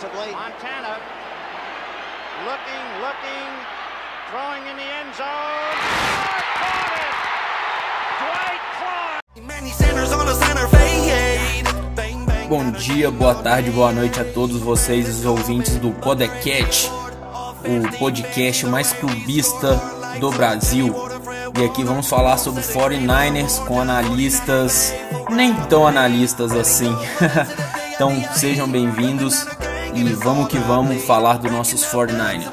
Montana looking, throwing in the end zone. Caught it! Dwight Clark. Bom dia, boa tarde, boa noite a todos vocês, os ouvintes do Codecast, o podcast mais clubista do Brasil. E aqui vamos falar sobre 49ers com analistas, nem tão analistas assim. Então sejam bem-vindos e vamos que vamos falar dos nossos 49ers.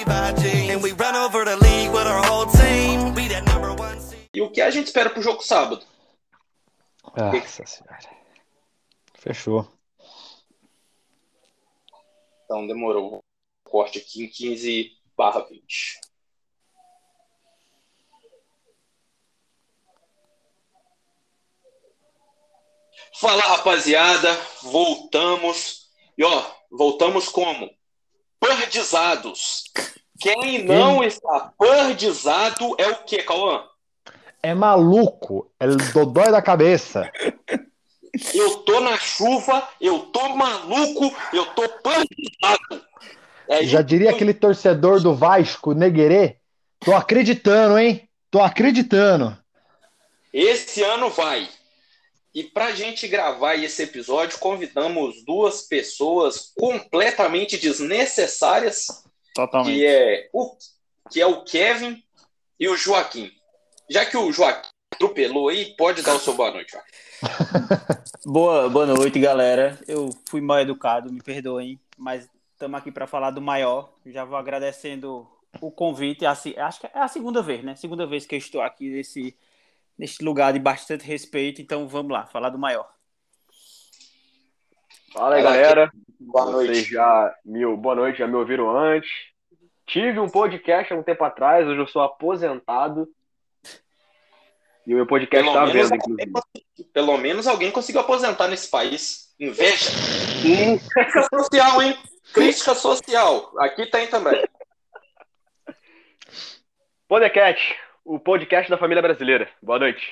E o que a gente espera pro jogo sábado? Nossa senhora. Fechou. Então demorou. Corte aqui em 15/20. Fala, rapaziada, voltamos. E voltamos como? Perdizados. Quem não está perdizado é o quê, Cauã? É maluco, é dodói da cabeça. Eu tô na chuva, eu tô maluco, eu tô perdizado. Já diria aquele torcedor do Vasco, Neguerê? Tô acreditando, hein? Tô acreditando. Esse ano vai. E pra gente gravar esse episódio, convidamos duas pessoas completamente desnecessárias. Totalmente. Que é o Kevin e o Joaquim. Já que o Joaquim atropelou aí, pode dar o seu boa noite, Boa noite, galera. Eu fui mal educado, me perdoem, mas estamos aqui para falar do maior. Já vou agradecendo o convite. Acho que é a segunda vez, né? Segunda vez que eu estou aqui nesse lugar de bastante respeito. Então vamos lá, falar do maior. Fala aí, galera. Boa noite. Boa noite, já me ouviram antes. Tive um podcast há um tempo atrás, hoje eu sou aposentado. E o meu podcast está à venda, inclusive. Pelo menos alguém conseguiu aposentar nesse país. Inveja. Crítica social, hein? Crítica social. Aqui tem também. Podcast, o podcast da família brasileira. Boa noite.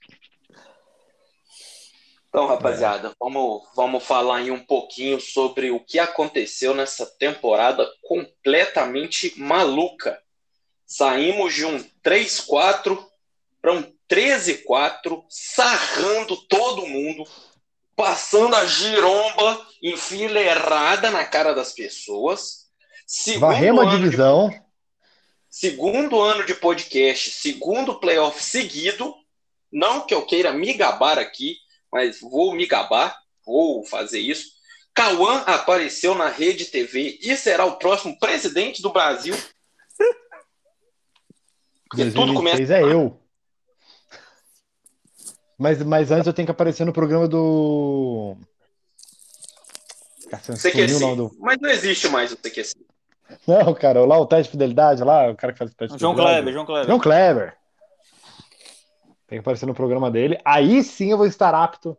Então, rapaziada, vamos falar aí um pouquinho sobre o que aconteceu nessa temporada completamente maluca. Saímos de um 3-4 para um 13-4, sarrando todo mundo, passando a giromba enfileirada na cara das pessoas. Varremos a divisão. Segundo ano de podcast, segundo playoff seguido. Não que eu queira me gabar aqui, mas vou me gabar, vou fazer isso. Cauã apareceu na Rede TV e será o próximo presidente do Brasil. Porque tudo começa. É eu. Mas antes eu tenho que aparecer no programa do CQC. Mas não existe mais o CQC. Não, cara, lá o teste de fidelidade, lá, o cara que faz o teste de fidelidade. João Kleber. Tem que aparecer no programa dele. Aí sim eu vou estar apto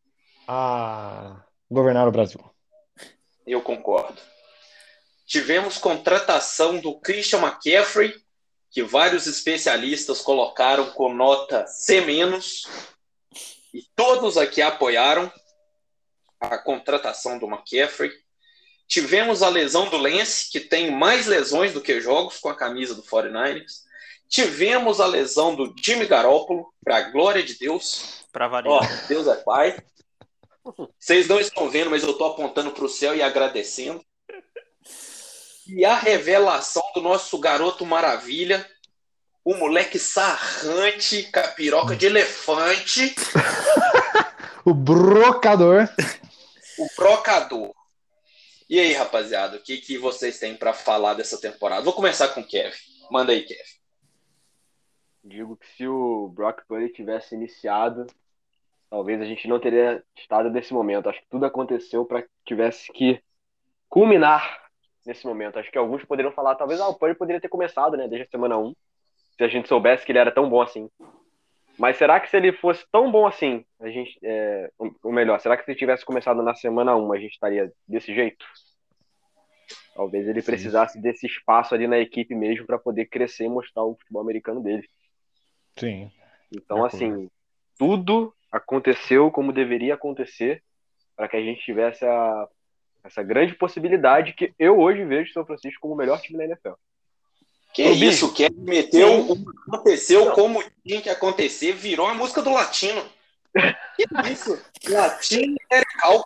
a governar o Brasil. Eu concordo. Tivemos contratação do Christian McCaffrey, que vários especialistas colocaram com nota C-, e todos aqui apoiaram a contratação do McCaffrey. Tivemos a lesão do Lance, que tem mais lesões do que jogos com a camisa do 49ers. Tivemos a lesão do Jimmy Garoppolo, para a glória de Deus. Para variar. Deus é pai. Vocês não estão vendo, mas eu estou apontando para o céu e agradecendo. E a revelação do nosso garoto maravilha, o moleque sarrante, capiroca de elefante. O brocador. O brocador. E aí, rapaziada, o que vocês têm para falar dessa temporada? Vou começar com o Kevin. Manda aí, Kevin. Digo que se o Brock Purdy tivesse iniciado, talvez a gente não teria estado nesse momento. Acho que tudo aconteceu para que tivesse que culminar nesse momento. Acho que alguns poderiam falar, talvez o Purdy poderia ter começado, né, desde a semana 1, se a gente soubesse que ele era tão bom assim. Mas será que se ele fosse tão bom assim, a gente, ou melhor, será que se ele tivesse começado na semana 1, a gente estaria desse jeito? Talvez ele precisasse desse espaço ali na equipe mesmo para poder crescer e mostrar o futebol americano dele. Sim. Então, assim, tudo aconteceu como deveria acontecer para que a gente tivesse Essa grande possibilidade que eu hoje vejo o São Francisco como o melhor time da NFL. Que isso, que meteu, aconteceu como tinha que acontecer, virou a música do Latino. Que isso? Latino Erical.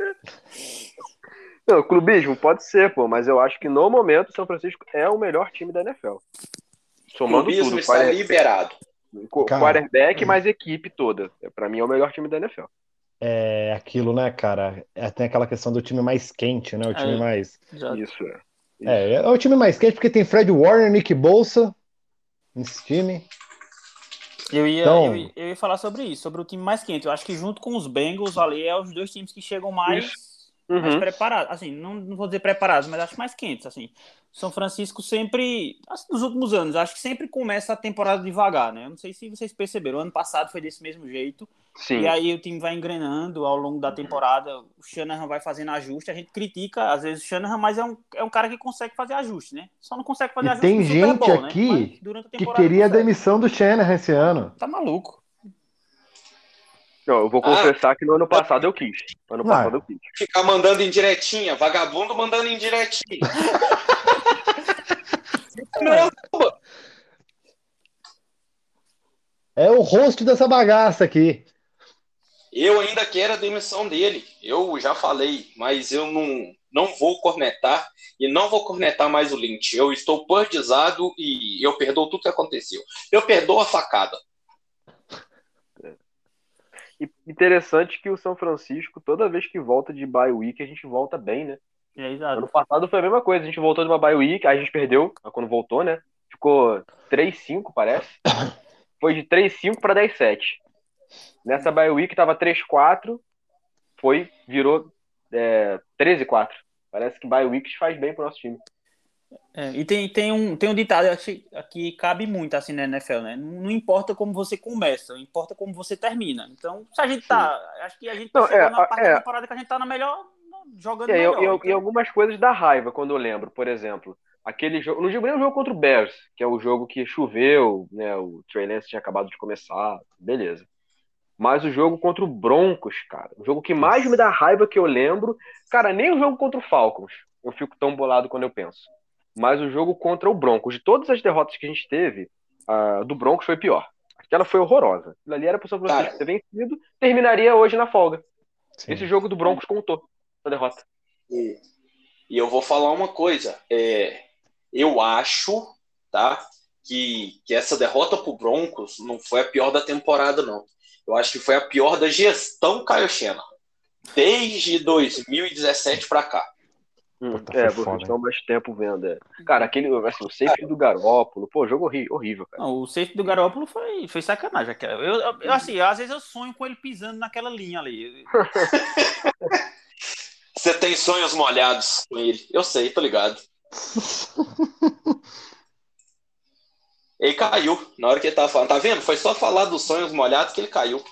Não, clubismo pode ser, pô, mas eu acho que no momento o São Francisco é o melhor time da NFL. Somando Clubismo tudo, está liberado. Quarterback mais equipe toda. Pra mim é o melhor time da NFL. É aquilo, né, cara? Tem aquela questão do time mais quente, né? O time mais. Isso. É o time mais quente porque tem Fred Warner, Nick Bosa nesse time. Eu ia falar sobre isso, sobre o time mais quente. Eu acho que junto com os Bengals ali é os dois times que chegam mais preparados. Assim, não vou dizer preparados, mas acho mais quentes. Assim, São Francisco sempre, nos últimos anos, acho que sempre começa a temporada devagar, né? Eu não sei se vocês perceberam. O ano passado foi desse mesmo jeito. Sim. E aí o time vai engrenando ao longo da temporada. O Shanahan vai fazendo ajuste. A gente critica, às vezes, o Shanahan, mas é um cara que consegue fazer ajuste, né? Só não consegue fazer ajuste no Super Bowl, né? Tem gente aqui que queria a demissão do Shanahan esse ano. Tá maluco. Não, eu vou confessar que no ano passado eu quis. Ficar mandando indiretinha, vagabundo mandando indiretinha. Não, é o host dessa bagaça aqui. Eu ainda quero a demissão dele. Eu já falei, mas eu não vou cornetar e não vou cornetar mais o Lynch. Eu estou perdizado e eu perdoo tudo que aconteceu. Eu perdoo a facada. Interessante que o São Francisco, toda vez que volta de bye week, a gente volta bem, né? Exato. Ano passado foi a mesma coisa, a gente voltou de uma bye week, aí a gente perdeu, quando voltou, né? Ficou 3-5, parece. Foi de 3-5 para 10-7. Nessa bye week tava 3-4, virou 13-4. Parece que bye weeks faz bem pro nosso time. E tem um ditado que cabe muito assim na NFL, né? Não importa como você começa, importa como você termina. Então, se a gente acho que a gente chegou na parte da temporada que a gente tá na melhor, jogando melhor. E algumas coisas dá raiva quando eu lembro, por exemplo, aquele jogo, não digo nem o jogo contra o Bears, que é o jogo que choveu, né? O Trey Lance tinha acabado de começar, beleza. Mas o jogo contra o Broncos, cara, o jogo que mais me dá raiva que eu lembro, cara, nem o jogo contra o Falcons, eu fico tão bolado quando eu penso. Mas o jogo contra o Broncos, de todas as derrotas que a gente teve, a do Broncos foi pior. Aquela foi horrorosa. Aquilo ali era pro São Francisco ter vencido, terminaria hoje na folga. Sim. Esse jogo do Broncos contou a derrota. E eu vou falar uma coisa. Eu acho, tá, que essa derrota pro Broncos não foi a pior da temporada, não. Eu acho que foi a pior da gestão Kyle Shanahan. Desde 2017 pra cá. Vocês estão mais tempo vendo. Cara, o safety do Garoppolo, jogo horrível, cara. Não, o safety do Garoppolo foi sacanagem. Eu assim, às vezes eu sonho com ele pisando naquela linha ali. Você tem sonhos molhados com ele. Eu sei, tô ligado. Ele caiu na hora que ele tava falando. Tá vendo? Foi só falar dos sonhos molhados que ele caiu.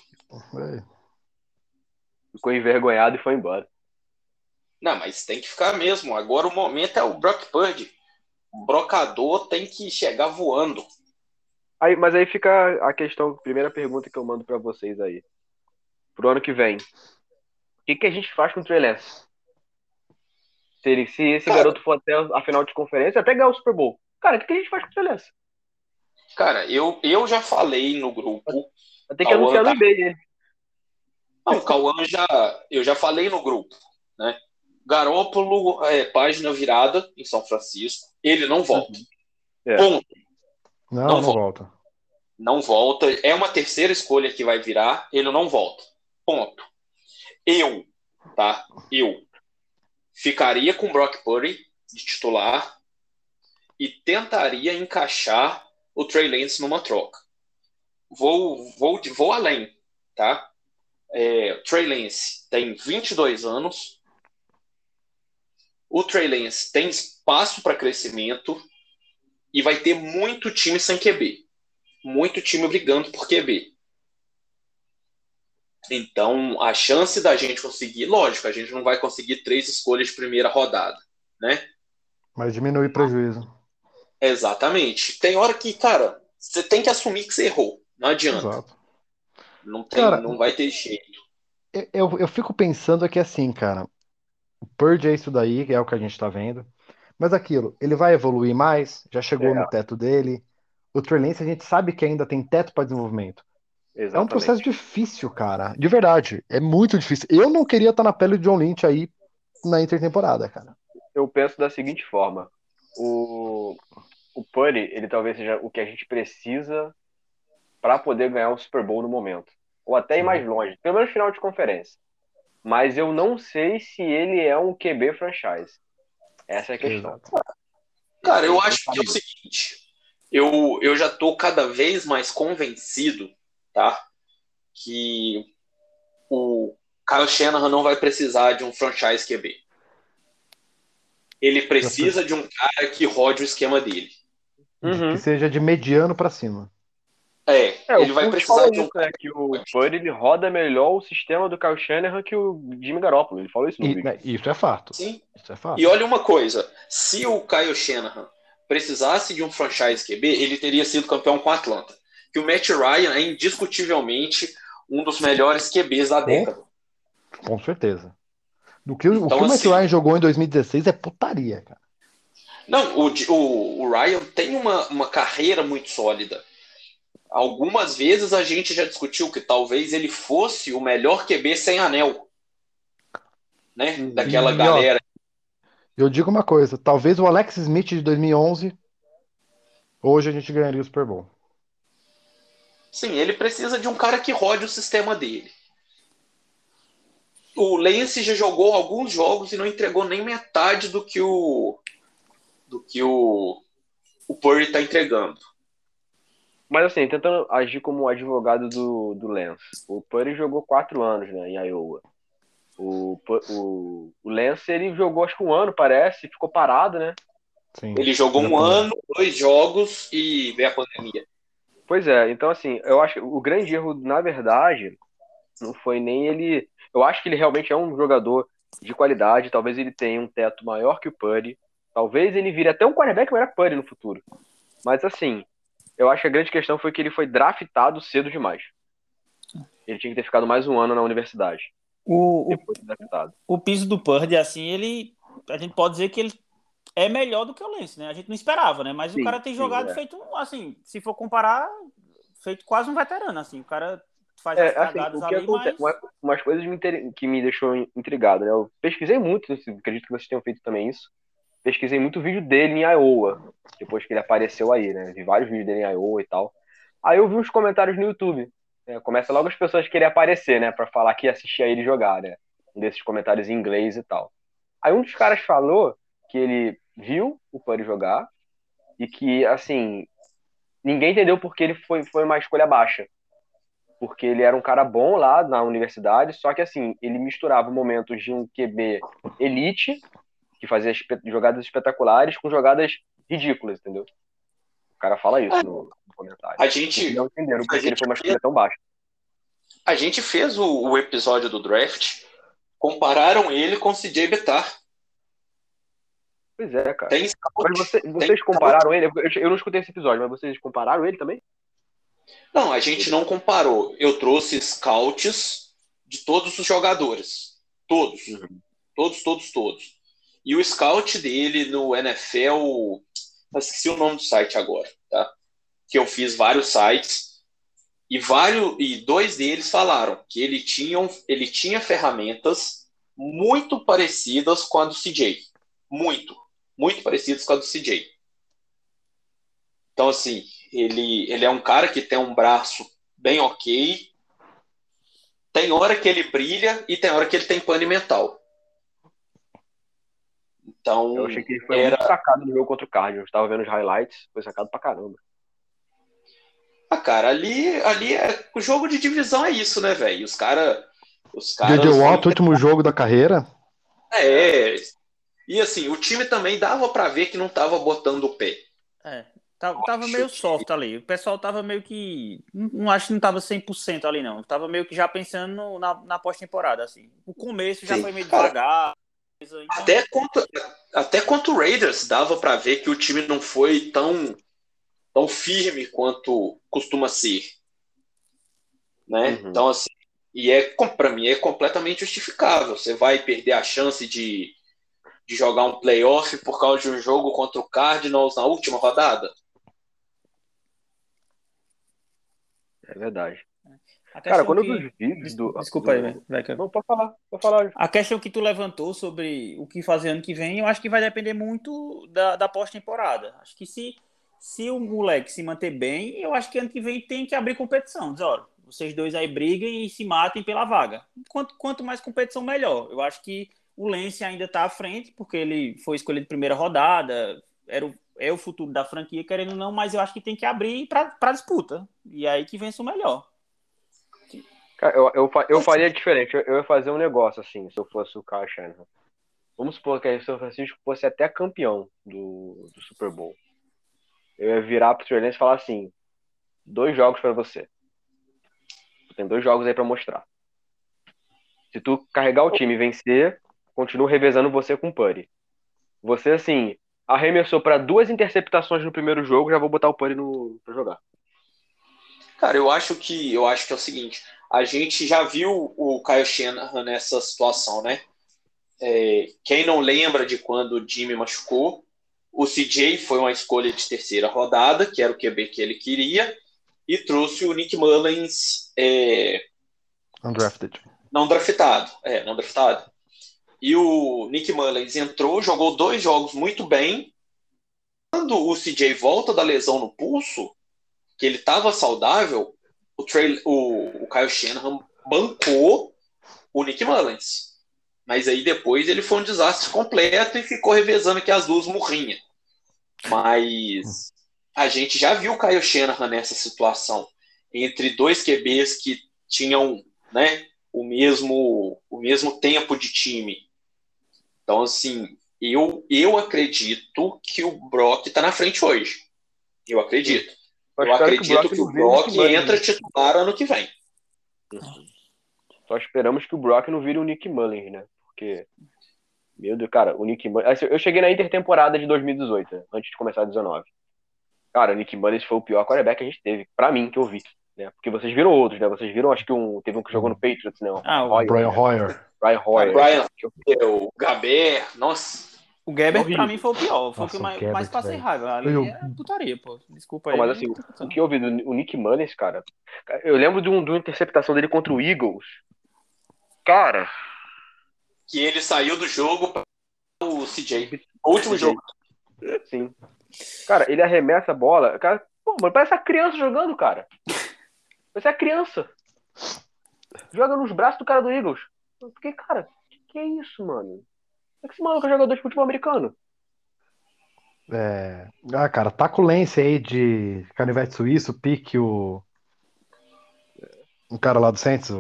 Ficou envergonhado e foi embora. Não, mas tem que ficar mesmo. Agora o momento é o Brock Purdy. O brocador tem que chegar voando. Mas aí fica a questão, primeira pergunta que eu mando pra vocês aí. Pro ano que vem. O que a gente faz com o Trey Lance? Se esse garoto for até a final de conferência, até ganhar o Super Bowl. Cara, o que a gente faz com o Trey Lance? Cara, eu já falei no grupo. Tem que anunciar no eBay ele. Não, o Cauã eu já falei no grupo, né? Garoppolo página virada em São Francisco. Ele não volta. Ponto. Não volta. Não volta. É uma terceira escolha que vai virar. Ele não volta. Ponto. Eu ficaria com o Brock Purdy de titular e tentaria encaixar o Trey Lance numa troca. Vou além, tá? Trey Lance tem 22 anos. O Trey Lance tem espaço para crescimento e vai ter muito time sem QB. Muito time brigando por QB. Então, a chance da gente conseguir... Lógico, a gente não vai conseguir 3 escolhas de primeira rodada, né? Mas diminui o prejuízo. Exatamente. Tem hora que, cara, você tem que assumir que você errou. Não adianta. Exato. Não vai ter jeito. Eu fico pensando aqui assim, cara. O Purdy é isso daí, que é o que a gente tá vendo. Mas aquilo, ele vai evoluir mais, já chegou no teto dele. O Trey Lance, a gente sabe que ainda tem teto para desenvolvimento. É um processo Exatamente. difícil, cara. De verdade. É muito difícil. Eu não queria estar na pele de John Lynch aí na intertemporada, cara. Eu penso da seguinte forma. O Purdy, ele talvez seja o que a gente precisa para poder ganhar um Super Bowl no momento. Ou até ir mais longe. Pelo menos final de conferência. Mas eu não sei se ele é um QB franchise. Essa é a questão. Exato. Cara, eu acho que é o seguinte. Eu já tô cada vez mais convencido, tá? Que o Kyle Shanahan não vai precisar de um franchise QB. Ele precisa de um cara que rode o esquema dele. Que seja de mediano para cima. Ele vai precisar de um cara que o Purdy ele roda melhor o sistema do Kyle Shanahan que o Jimmy Garoppolo. Ele falou isso no vídeo. Isso é fato. Sim. Isso é fato. E olha uma coisa, se o Kyle Shanahan precisasse de um franchise QB, ele teria sido campeão com a Atlanta. Que o Matt Ryan é indiscutivelmente um dos melhores QBs da década. Com certeza. O que o Matt Ryan jogou em 2016 é putaria, cara. Não, o Ryan tem uma carreira muito sólida. Algumas vezes a gente já discutiu que talvez ele fosse o melhor QB sem anel. Né? Daquela galera. Eu digo uma coisa, talvez o Alex Smith de 2011, hoje a gente ganharia o Super Bowl. Sim, ele precisa de um cara que rode o sistema dele. O Lance já jogou alguns jogos e não entregou nem metade do que o Purdy está entregando. Mas assim, tentando agir como advogado do Lance. O Purdy jogou 4 anos, né, em Iowa. O Lance, ele jogou acho que 1 ano, parece, e ficou parado, né? Sim, ele jogou 1 ano, 2 jogos e veio a pandemia. Pois é, então assim, eu acho que o grande erro, na verdade, não foi nem ele... Eu acho que ele realmente é um jogador de qualidade, talvez ele tenha um teto maior que o Purdy, talvez ele vire até um quarterback melhor que o Purdy no futuro. Mas assim, eu acho que a grande questão foi que ele foi draftado cedo demais. Ele tinha que ter ficado mais 1 ano na universidade. O piso do Purdy, assim, a gente pode dizer que ele é melhor do que o Lance, né? A gente não esperava, né? Mas o cara tem jogado feito, assim, se for comparar, feito quase um veterano, assim. O cara faz as cagadas ali, mas... Umas coisas que me deixou intrigado, né? Eu pesquisei muito, acredito que vocês tenham feito também isso. Pesquisei muito vídeo dele em Iowa, depois que ele apareceu aí, né? Vi vários vídeos dele em Iowa e tal. Aí eu vi uns comentários no YouTube. Começa logo as pessoas querem aparecer, né? Pra falar que assistia ele jogar, né? Um desses comentários em inglês e tal. Aí um dos caras falou que ele viu o Purdy jogar e que, assim, ninguém entendeu porque ele foi uma escolha baixa. Porque ele era um cara bom lá na universidade, só que, assim, ele misturava momentos de um QB elite, que fazia jogadas espetaculares, com jogadas ridículas, entendeu? O cara fala isso no comentário. Não entenderam porque ele foi uma escolha tão baixa. A gente fez o episódio do draft, compararam ele com o CJ Beathard. Pois é, cara. Mas vocês compararam ele? Eu não escutei esse episódio, mas vocês compararam ele também? Não, a gente não comparou. Eu trouxe scouts de todos os jogadores. Todos. Todos. E o scout dele no NFL... Eu esqueci o nome do site agora, tá? Que eu fiz vários sites e 2 deles falaram que ele tinha ferramentas muito parecidas com a do CJ. Muito parecidas com a do CJ. Então, assim, ele é um cara que tem um braço bem ok, tem hora que ele brilha e tem hora que ele tem pane mental. Então, eu achei que ele foi muito sacado no jogo contra o Cardinals. Eu estava vendo os highlights, foi sacado pra caramba. Cara, ali o jogo de divisão é isso, né, velho? Os caras... J.J. Watt, último jogo da carreira. E assim, o time também dava pra ver que não tava botando o pé. Tava meio soft ali. O pessoal tava meio que... Não acho que não tava 100% ali, não. Tava meio que já pensando na pós-temporada, assim. O começo já foi meio devagar. Então... Até contra o Raiders dava pra ver que o time não foi tão firme quanto costuma ser. Né? Então, assim, E para mim é completamente justificável. Você vai perder a chance de jogar um playoff por causa de um jogo contra o Cardinals na última rodada? É verdade. Cara, quando eu vi os vídeos Desculpa aí, velho. Não, pode falar. A questão que tu levantou sobre o que fazer ano que vem, eu acho que vai depender muito da pós-temporada. Acho que se o moleque se manter bem, eu acho que ano que vem tem que abrir competição. Diz, ó, vocês dois aí briguem e se matem pela vaga. Quanto mais competição, melhor. Eu acho que o Lance ainda está à frente, porque ele foi escolhido primeira rodada, é o futuro da franquia, querendo ou não, mas eu acho que tem que abrir para disputa. E aí que vence o melhor. Cara, eu faria diferente. Eu ia fazer um negócio assim, se eu fosse o Kyle Shanahan. Vamos supor que o São Francisco fosse até campeão do Super Bowl. Eu ia virar pro Trey Lance e falar assim: 2 jogos para você. Tu tem 2 jogos aí para mostrar. Se tu carregar o time e vencer, continuo revezando você com o Purdy. Você, assim, arremessou para 2 interceptações no primeiro jogo, já vou botar o Purdy pra jogar. Cara, eu acho que é o seguinte: a gente já viu o Kyle Shanahan nessa situação, né? Quem não lembra de quando o Jimmy machucou, o CJ foi uma escolha de terceira rodada, que era o QB que ele queria, e trouxe o Nick Mullins Undrafted. Não draftado. E o Nick Mullins entrou, jogou 2 jogos muito bem. Quando o CJ volta da lesão no pulso, que ele estava saudável, o Kyle Shanahan bancou o Nick Mullins. Mas aí depois ele foi um desastre completo e ficou revezando que as duas morrinhas. Mas a gente já viu o Kyle Shanahan nessa situação, entre 2 QBs que tinham, né, o mesmo tempo de time. Então, assim, eu acredito que o Brock está na frente hoje. Eu acredito. Eu acredito que o Brock entra titular ano que vem. Só esperamos que o Brock não vire o Nick Mullins, né? Porque, meu Deus, cara, o Nick Mullins... Eu cheguei na intertemporada de 2018, né? Antes de começar a 19. Cara, o Nick Mullins foi o pior quarterback que a gente teve, pra mim, que eu vi. Né? Porque vocês viram outros, né? Vocês viram, acho que teve um que jogou no Patriots, né? O Brian Hoyer. O Gaber, nossa. O Gaber, pra mim, foi o pior. Foi o que mais passei raiva. Ali é putaria, pô. Desculpa aí. Mas assim, o que eu vi do Nick Mullins, cara... Eu lembro de uma interceptação dele contra o Eagles. Cara... Que ele saiu do jogo para o CJ. O último jogo. Sim. Cara, ele arremessa a bola. Cara, pô, mano, parece a criança jogando, cara. Parece a criança. Joga nos braços do cara do Eagles. Porque, cara, que é isso, mano? É que esse maluco é jogador de futebol americano. Cara, tá com o Lance aí de canivete suíço, pique o cara lá do Saints,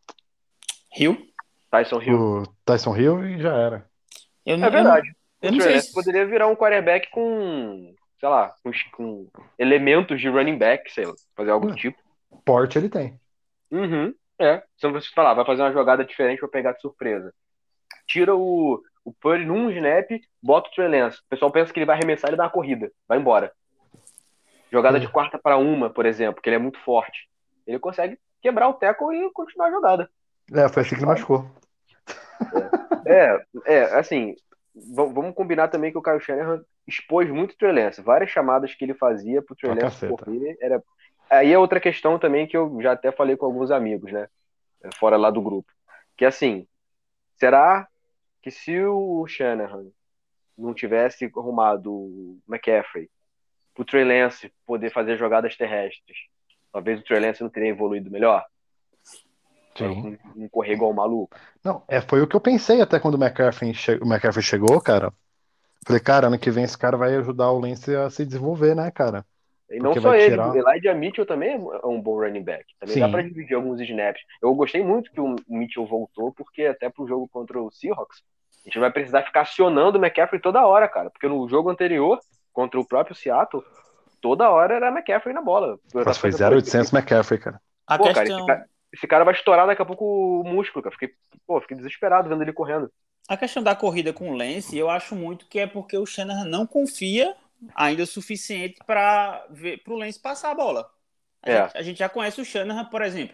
Tyson Hill. O Tyson Hill, e já era. É verdade. O Trey Lance poderia virar um quarterback com, sei lá, com elementos de running back, sei lá, fazer algo do tipo. Porte ele tem. Se você falar, vai fazer uma jogada diferente pra pegar de surpresa. Tira o Purdy num snap, bota o Trey Lance. O pessoal pensa que ele vai arremessar e dar uma corrida. Vai embora. Jogada de 4ª para 1, por exemplo, que ele é muito forte. Ele consegue quebrar o tackle e continuar a jogada. Foi assim que ele machucou. Assim, vamos combinar também que o Kyle Shanahan expôs muito o Trey Lance. Várias chamadas que ele fazia pro Trey Lance correr. Aí é outra questão também que eu já até falei com alguns amigos, né? Fora lá do grupo. Que assim, será que se o Shanahan não tivesse arrumado o McCaffrey pro Trey Lance poder fazer jogadas terrestres, talvez o Trey Lance não teria evoluído melhor? Sim. Não correr igual o maluco. Não, foi o que eu pensei até quando o McCaffrey chegou, cara. Falei, cara, ano que vem esse cara vai ajudar o Lance a se desenvolver, né, cara? E não só ele, o Elijah Mitchell também é um bom running back. Também dá pra dividir alguns snaps. Eu gostei muito que o Mitchell voltou, porque até pro jogo contra o Seahawks, a gente vai precisar ficar acionando o McCaffrey toda hora, cara. Porque no jogo anterior, contra o próprio Seattle, toda hora era McCaffrey na bola. Mas foi 0,800 McCaffrey, cara. Cara, esse cara vai estourar daqui a pouco o músculo, cara. Fiquei desesperado vendo ele correndo. A questão da corrida com o Lance, eu acho muito que é porque o Shanahan não confia ainda o suficiente para o Lance passar a bola. A gente já conhece o Shanahan, por exemplo.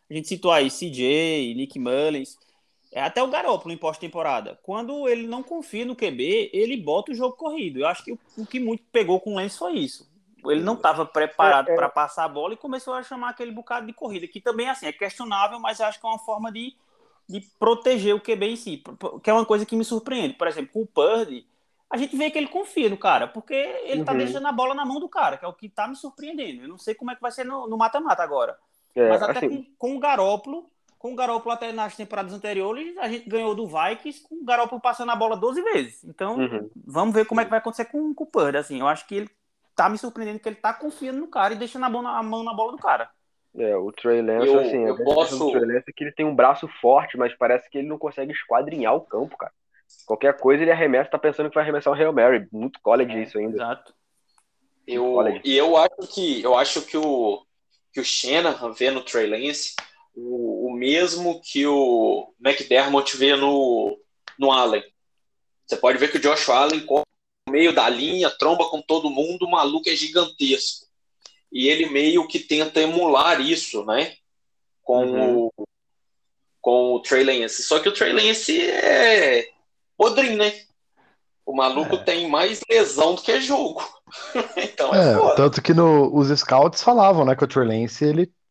A gente citou aí CJ, Nick Mullins, até o Garoppolo em pós-temporada. Quando ele não confia no QB, ele bota o jogo corrido. Eu acho que o que muito pegou com o Lance foi isso. Ele não estava preparado para passar a bola e começou a chamar aquele bocado de corrida, que também assim, é questionável, mas eu acho que é uma forma de proteger o QB em si, que é uma coisa que me surpreende. Por exemplo, com o Purdy, a gente vê que ele confia no cara, porque ele tá deixando a bola na mão do cara, que é o que tá me surpreendendo. Eu não sei como é que vai ser no mata-mata agora. Mas até assim, com o Garoppolo até nas temporadas anteriores, a gente ganhou do Vikings com o Garoppolo passando a bola 12 vezes. Então, vamos ver como é que vai acontecer com o Purdy. Assim, eu acho que ele tá me surpreendendo, que ele tá confiando no cara e deixando a mão na bola do cara. O Trey Lance, o Trey Lance é que ele tem um braço forte, mas parece que ele não consegue esquadrinhar o campo, cara. Qualquer coisa ele arremessa, tá pensando que vai arremessar o Hail Mary. Muito college isso ainda. Exato. Eu acho que o Shanahan vê no Trey Lance o mesmo que o McDermott vê no Allen. Você pode ver que o Josh Allen corre no meio da linha, tromba com todo mundo, o maluco é gigantesco. E ele meio que tenta emular isso, né? Com o Trey Lance. Só que o Trey Lance é podrinho, né? O maluco tem mais lesão do que jogo. Então foda. Tanto que os scouts falavam, né, que o Trey Lance,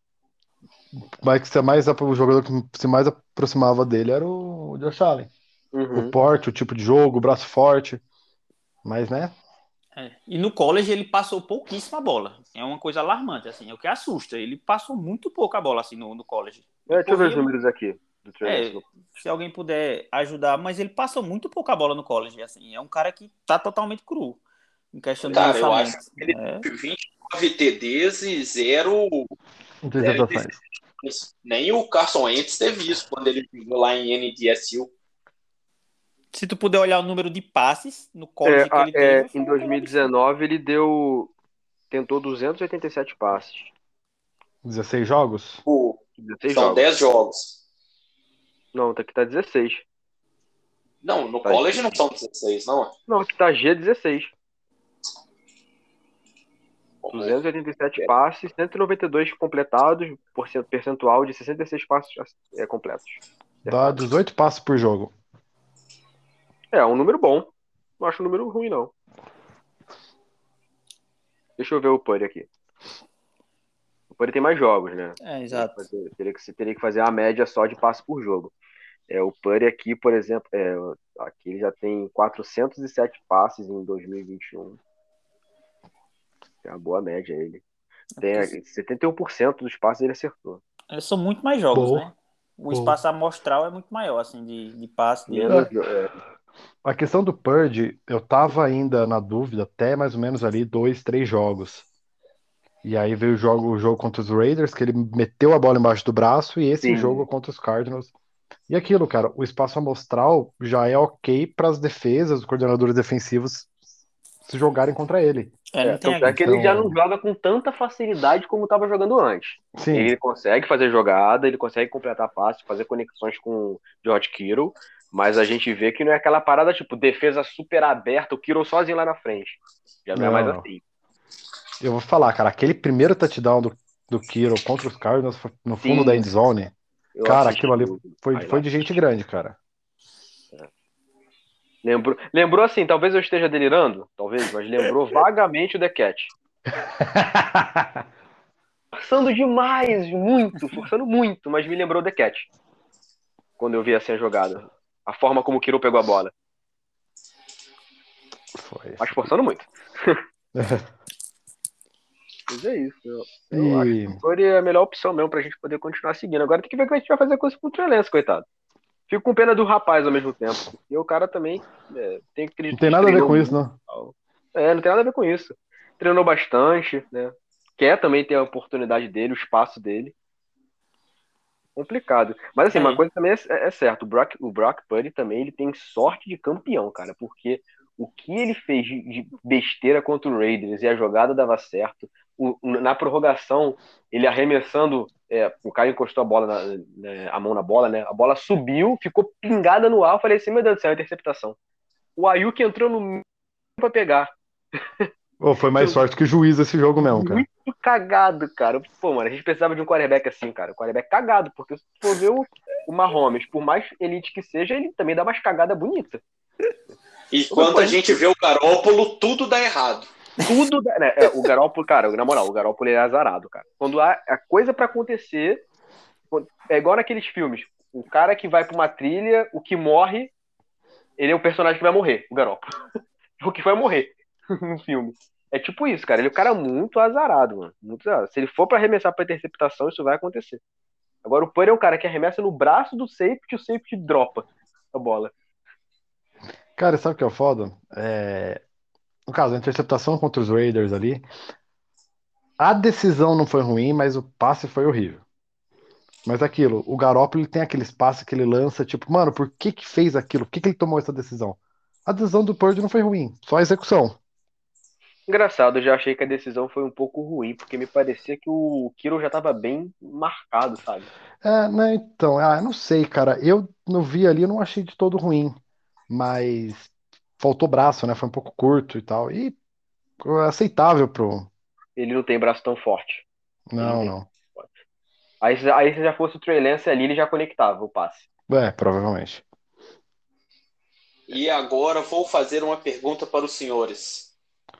o jogador que se mais aproximava dele era o Josh Allen. O porte, o tipo de jogo, o braço forte. Mas, né? E no college ele passou pouquíssima bola. É uma coisa alarmante, assim, é o que assusta. Ele passou muito pouco a bola, assim, no college. Deixa eu ver os números aqui. Se alguém puder ajudar, mas ele passou muito pouca bola no college, assim, é um cara que tá totalmente cru em questão de lançamento. Eu acho que ele teve 29 TDs e 0 interceptações. Nem o Carson Wentz teve isso quando ele jogou lá em NDSU. Se tu puder olhar o número de passes no college que ele teve... Em 2019 ele tentou 287 passes. 16 jogos? 16 São jogos. 10 jogos. Não, aqui tá 16. Não, no college não são 16, não? Não, aqui tá G16. 287 passes, 192 completados, percentual de 66 passes completos. Dá 18 passes por jogo. É um número bom. Não acho um número ruim, não. Deixa eu ver o Purdy aqui. O Purdy tem mais jogos, né? Exato. Teria que fazer a média só de passes por jogo. O Purdy aqui, por exemplo, aqui ele já tem 407 passes em 2021. É uma boa média ele. Tem 71% dos passes ele acertou. São muito mais jogos, né? O espaço amostral é muito maior, assim, de passe. A questão do Purdy, eu tava ainda na dúvida até mais ou menos ali 2, 3 jogos. E aí veio o jogo contra os Raiders, que ele meteu a bola embaixo do braço, e esse jogo contra os Cardinals. E aquilo, cara, o espaço amostral já é ok para as defesas, os coordenadores defensivos se jogarem contra ele. Que ele já não joga com tanta facilidade como estava jogando antes. Sim. Ele consegue fazer jogada, ele consegue completar passe, fazer conexões com o George Kittle, mas a gente vê que não é aquela parada tipo defesa super aberta, o Kittle sozinho lá na frente. Já não é mais assim. Eu vou falar, cara, aquele primeiro touchdown do Kittle contra os Cardinals no fundo da endzone, cara, aquilo ali foi de gente grande, cara. Lembrou assim, talvez eu esteja delirando, mas lembrou vagamente o The Catch. Forçando demais, forçando muito, mas me lembrou The Catch. Quando eu vi assim a jogada. A forma como o Kittle pegou a bola. Mas forçando muito. Mas é isso. Eu acho que o Purdy é a melhor opção mesmo pra gente poder continuar seguindo. Agora tem que ver o que a gente vai fazer com o Trey Lance, coitado. Fico com pena do rapaz ao mesmo tempo. E o cara também tem que... Não tem nada a ver com isso, não. Não tem nada a ver com isso. Treinou bastante, né? Quer também ter a oportunidade dele, o espaço dele. Complicado. Mas assim, uma coisa também é certa. O Brock Purdy também ele tem sorte de campeão, cara. Porque o que ele fez de besteira contra o Raiders e a jogada dava certo. Na prorrogação, ele arremessando... o cara encostou a mão na bola, né? A bola subiu, ficou pingada no ar. Eu falei assim, meu Deus do céu, interceptação. O Ayuk entrou no meio pra pegar. Foi mais sorte que o juiz esse jogo mesmo, cara. Muito muito cagado, cara. Pô, mano, a gente precisava de um quarterback assim, cara. Um quarterback cagado, porque se for ver o Mahomes, por mais elite que seja, ele também dá umas cagadas bonitas. E quando a gente vê o Garoppolo, tudo dá errado. Tudo dá, né? O Garoppolo, cara, na moral, o Garoppolo é azarado, cara. Quando há a coisa pra acontecer, é igual naqueles filmes. O cara que vai pra uma trilha, o que morre, ele é o personagem que vai morrer, o Garoppolo. O que vai morrer no filme. É tipo isso, cara. Ele é um cara muito azarado, mano. Muito azarado. Se ele for pra arremessar pra interceptação, isso vai acontecer. Agora, o Purdy é um cara que arremessa no braço do safety e o safety dropa a bola. Cara, sabe o que é o foda? No caso, a interceptação contra os Raiders ali, a decisão não foi ruim, mas o passe foi horrível. Mas aquilo, o Garoppolo ele tem aquele espaço que ele lança, tipo, mano, por que que fez aquilo? Por que que ele tomou essa decisão? A decisão do Purdy não foi ruim, só a execução. Engraçado, eu já achei que a decisão foi um pouco ruim, porque me parecia que o Kiro já tava bem marcado, sabe? Né, então, não sei, cara. Eu não vi ali, eu não achei de todo ruim, mas faltou braço, né? Foi um pouco curto e tal. E aceitável pro. Ele não tem braço tão forte. Não, não. Aí se já fosse o Trey Lance ali, ele já conectava o passe. Provavelmente. E agora vou fazer uma pergunta para os senhores.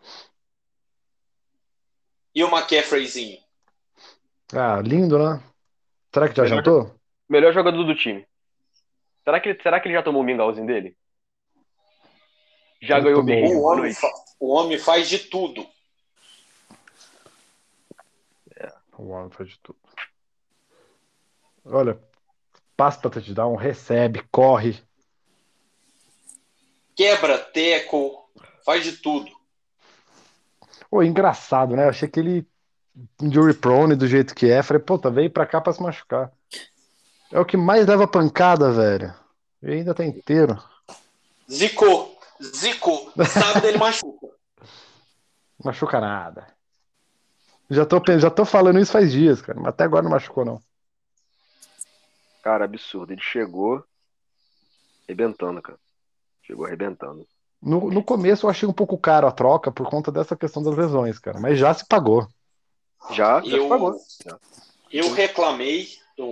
E o McCaffreyzinho? Lindo, né? Será que já jantou? Melhor jogador do time. Será que ele já tomou o mingauzinho dele? Já Ele ganhou tomou. bem. O homem faz de tudo. O homem faz de tudo. Olha, passa pra touchdown, recebe, corre. Quebra, tackle, faz de tudo. Pô, engraçado, né? Eu achei que ele injury prone do jeito que é. Falei, puta, veio pra cá pra se machucar. É o que mais leva pancada, velho. E ainda tá inteiro. Zicou. Sábado ele machuca. Machuca nada. Já tô falando isso faz dias, cara. Mas até agora não machucou, não. Cara, absurdo. Ele chegou arrebentando, cara. Chegou arrebentando. No começo eu achei um pouco caro a troca por conta dessa questão das lesões, cara. Mas já se pagou. Já se pagou. Eu reclamei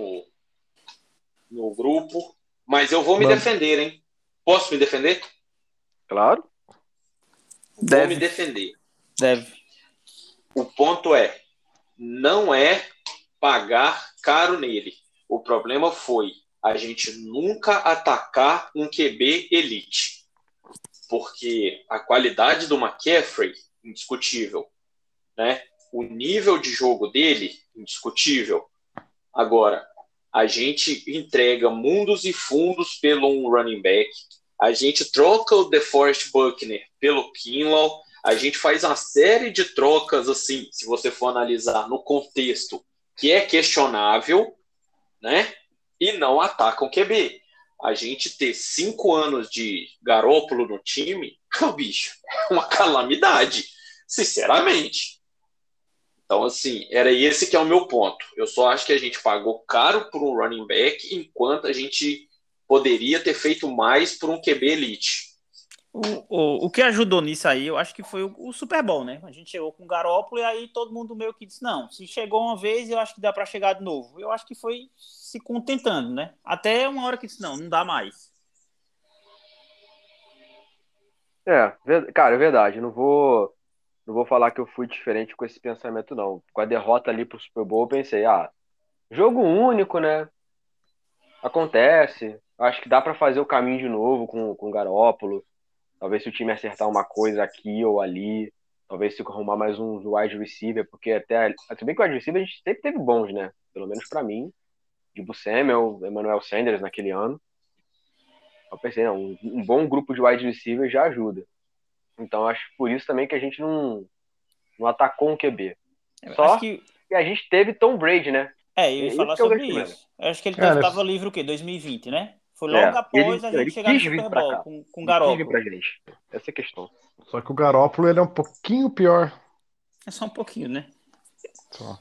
no grupo, mas eu vou me defender, hein? Posso me defender? Claro. Vou me defender. Deve. O ponto não é pagar caro nele. O problema foi a gente nunca atacar um QB elite. Porque a qualidade do McCaffrey, indiscutível, né? O nível de jogo dele, indiscutível. Agora, a gente entrega mundos e fundos pelo um running back, a gente troca o DeForest Buckner pelo Kinlaw, a gente faz uma série de trocas, assim, se você for analisar no contexto, que é questionável, né? E não ataca o QB. A gente ter 5 anos de Garoppolo no time, bicho, é uma calamidade, sinceramente. Então, assim, era esse que é o meu ponto. Eu só acho que a gente pagou caro por um running back, enquanto a gente poderia ter feito mais por um QB elite. O que ajudou nisso aí, eu acho que foi o Super Bowl, né? A gente chegou com o Garoppolo e aí todo mundo meio que disse, não, se chegou uma vez, eu acho que dá para chegar de novo. Eu acho que foi se contentando, né? Até uma hora que disse, não dá mais. Cara, é verdade. Não vou falar que eu fui diferente com esse pensamento, não. Com a derrota ali pro Super Bowl, eu pensei, jogo único, né? Acontece. Acho que dá para fazer o caminho de novo com o Garoppolo. Talvez se o time acertar uma coisa aqui ou ali. Talvez se arrumar mais um wide receiver, porque se bem que o wide receiver a gente sempre teve bons, né? Pelo menos para mim. Deebo Samuel, Emmanuel Sanders naquele ano. Eu pensei, não, um bom grupo de wide receiver já ajuda. Então acho por isso também que a gente não atacou um QB. Só que a gente teve Tom Brady, né? Eu ia falar sobre isso. Eu acho que ele estava livre o quê? 2020, né? Foi logo após a gente chegar no Super Bowl com o Garoppolo. Pra gente. Essa é a questão. Só que o Garoppolo ele é um pouquinho pior. É só um pouquinho, né? Só.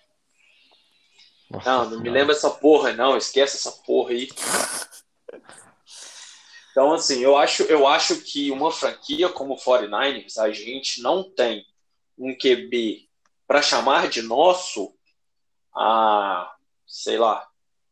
Não me lembra essa porra, não. Esquece essa porra aí. Então, assim, eu acho que uma franquia como o 49ers, a gente não tem um QB para chamar de nosso há, sei lá,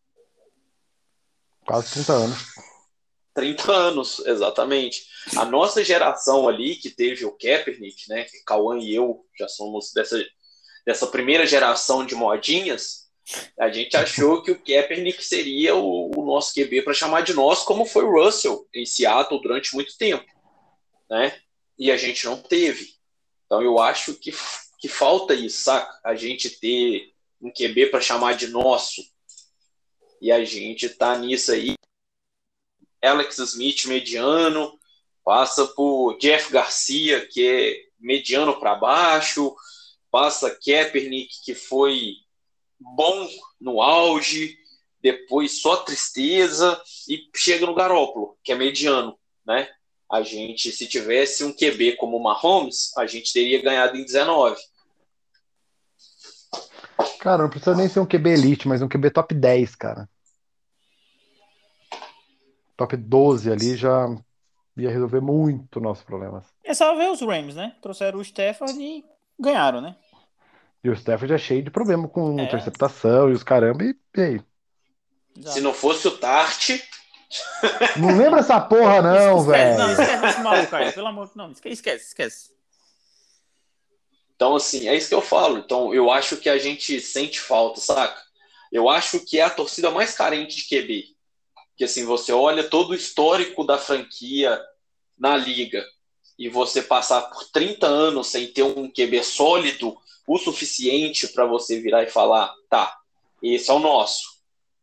quase 30 anos. 30 anos, exatamente. A nossa geração ali, que teve o Kaepernick, né? Que Cauã e eu já somos dessa primeira geração de modinhas, a gente achou que o Kaepernick seria o nosso QB para chamar de nós, como foi o Russell em Seattle durante muito tempo, né? E a gente não teve. Então eu acho que falta isso, saca? A gente ter um QB para chamar de nosso. E a gente tá nisso aí. Alex Smith, mediano, passa por Jeff Garcia, que é mediano para baixo, passa Kaepernick, que foi bom no auge, depois só tristeza, e chega no Garoppolo, que é mediano, né? A gente, se tivesse um QB como o Mahomes, a gente teria ganhado em 19. Cara, não precisa nem ser um QB elite, mas um QB top 10, cara. Top 12 ali já ia resolver muito nossos problemas. É só ver os Rams, né? Trouxeram o Stafford e ganharam, né? E o Stafford é cheio de problema com interceptação e os caramba, e aí? Se não fosse o Tart... Não lembra essa porra não, velho. Não, esquece esse maluco aí, pelo amor de Deus. Não, esquece. Então, assim, é isso que eu falo. Então, eu acho que a gente sente falta, saca? Eu acho que é a torcida mais carente de QB. Que, assim, você olha todo o histórico da franquia na liga e você passar por 30 anos sem ter um QB sólido o suficiente para você virar e falar, tá, esse é o nosso.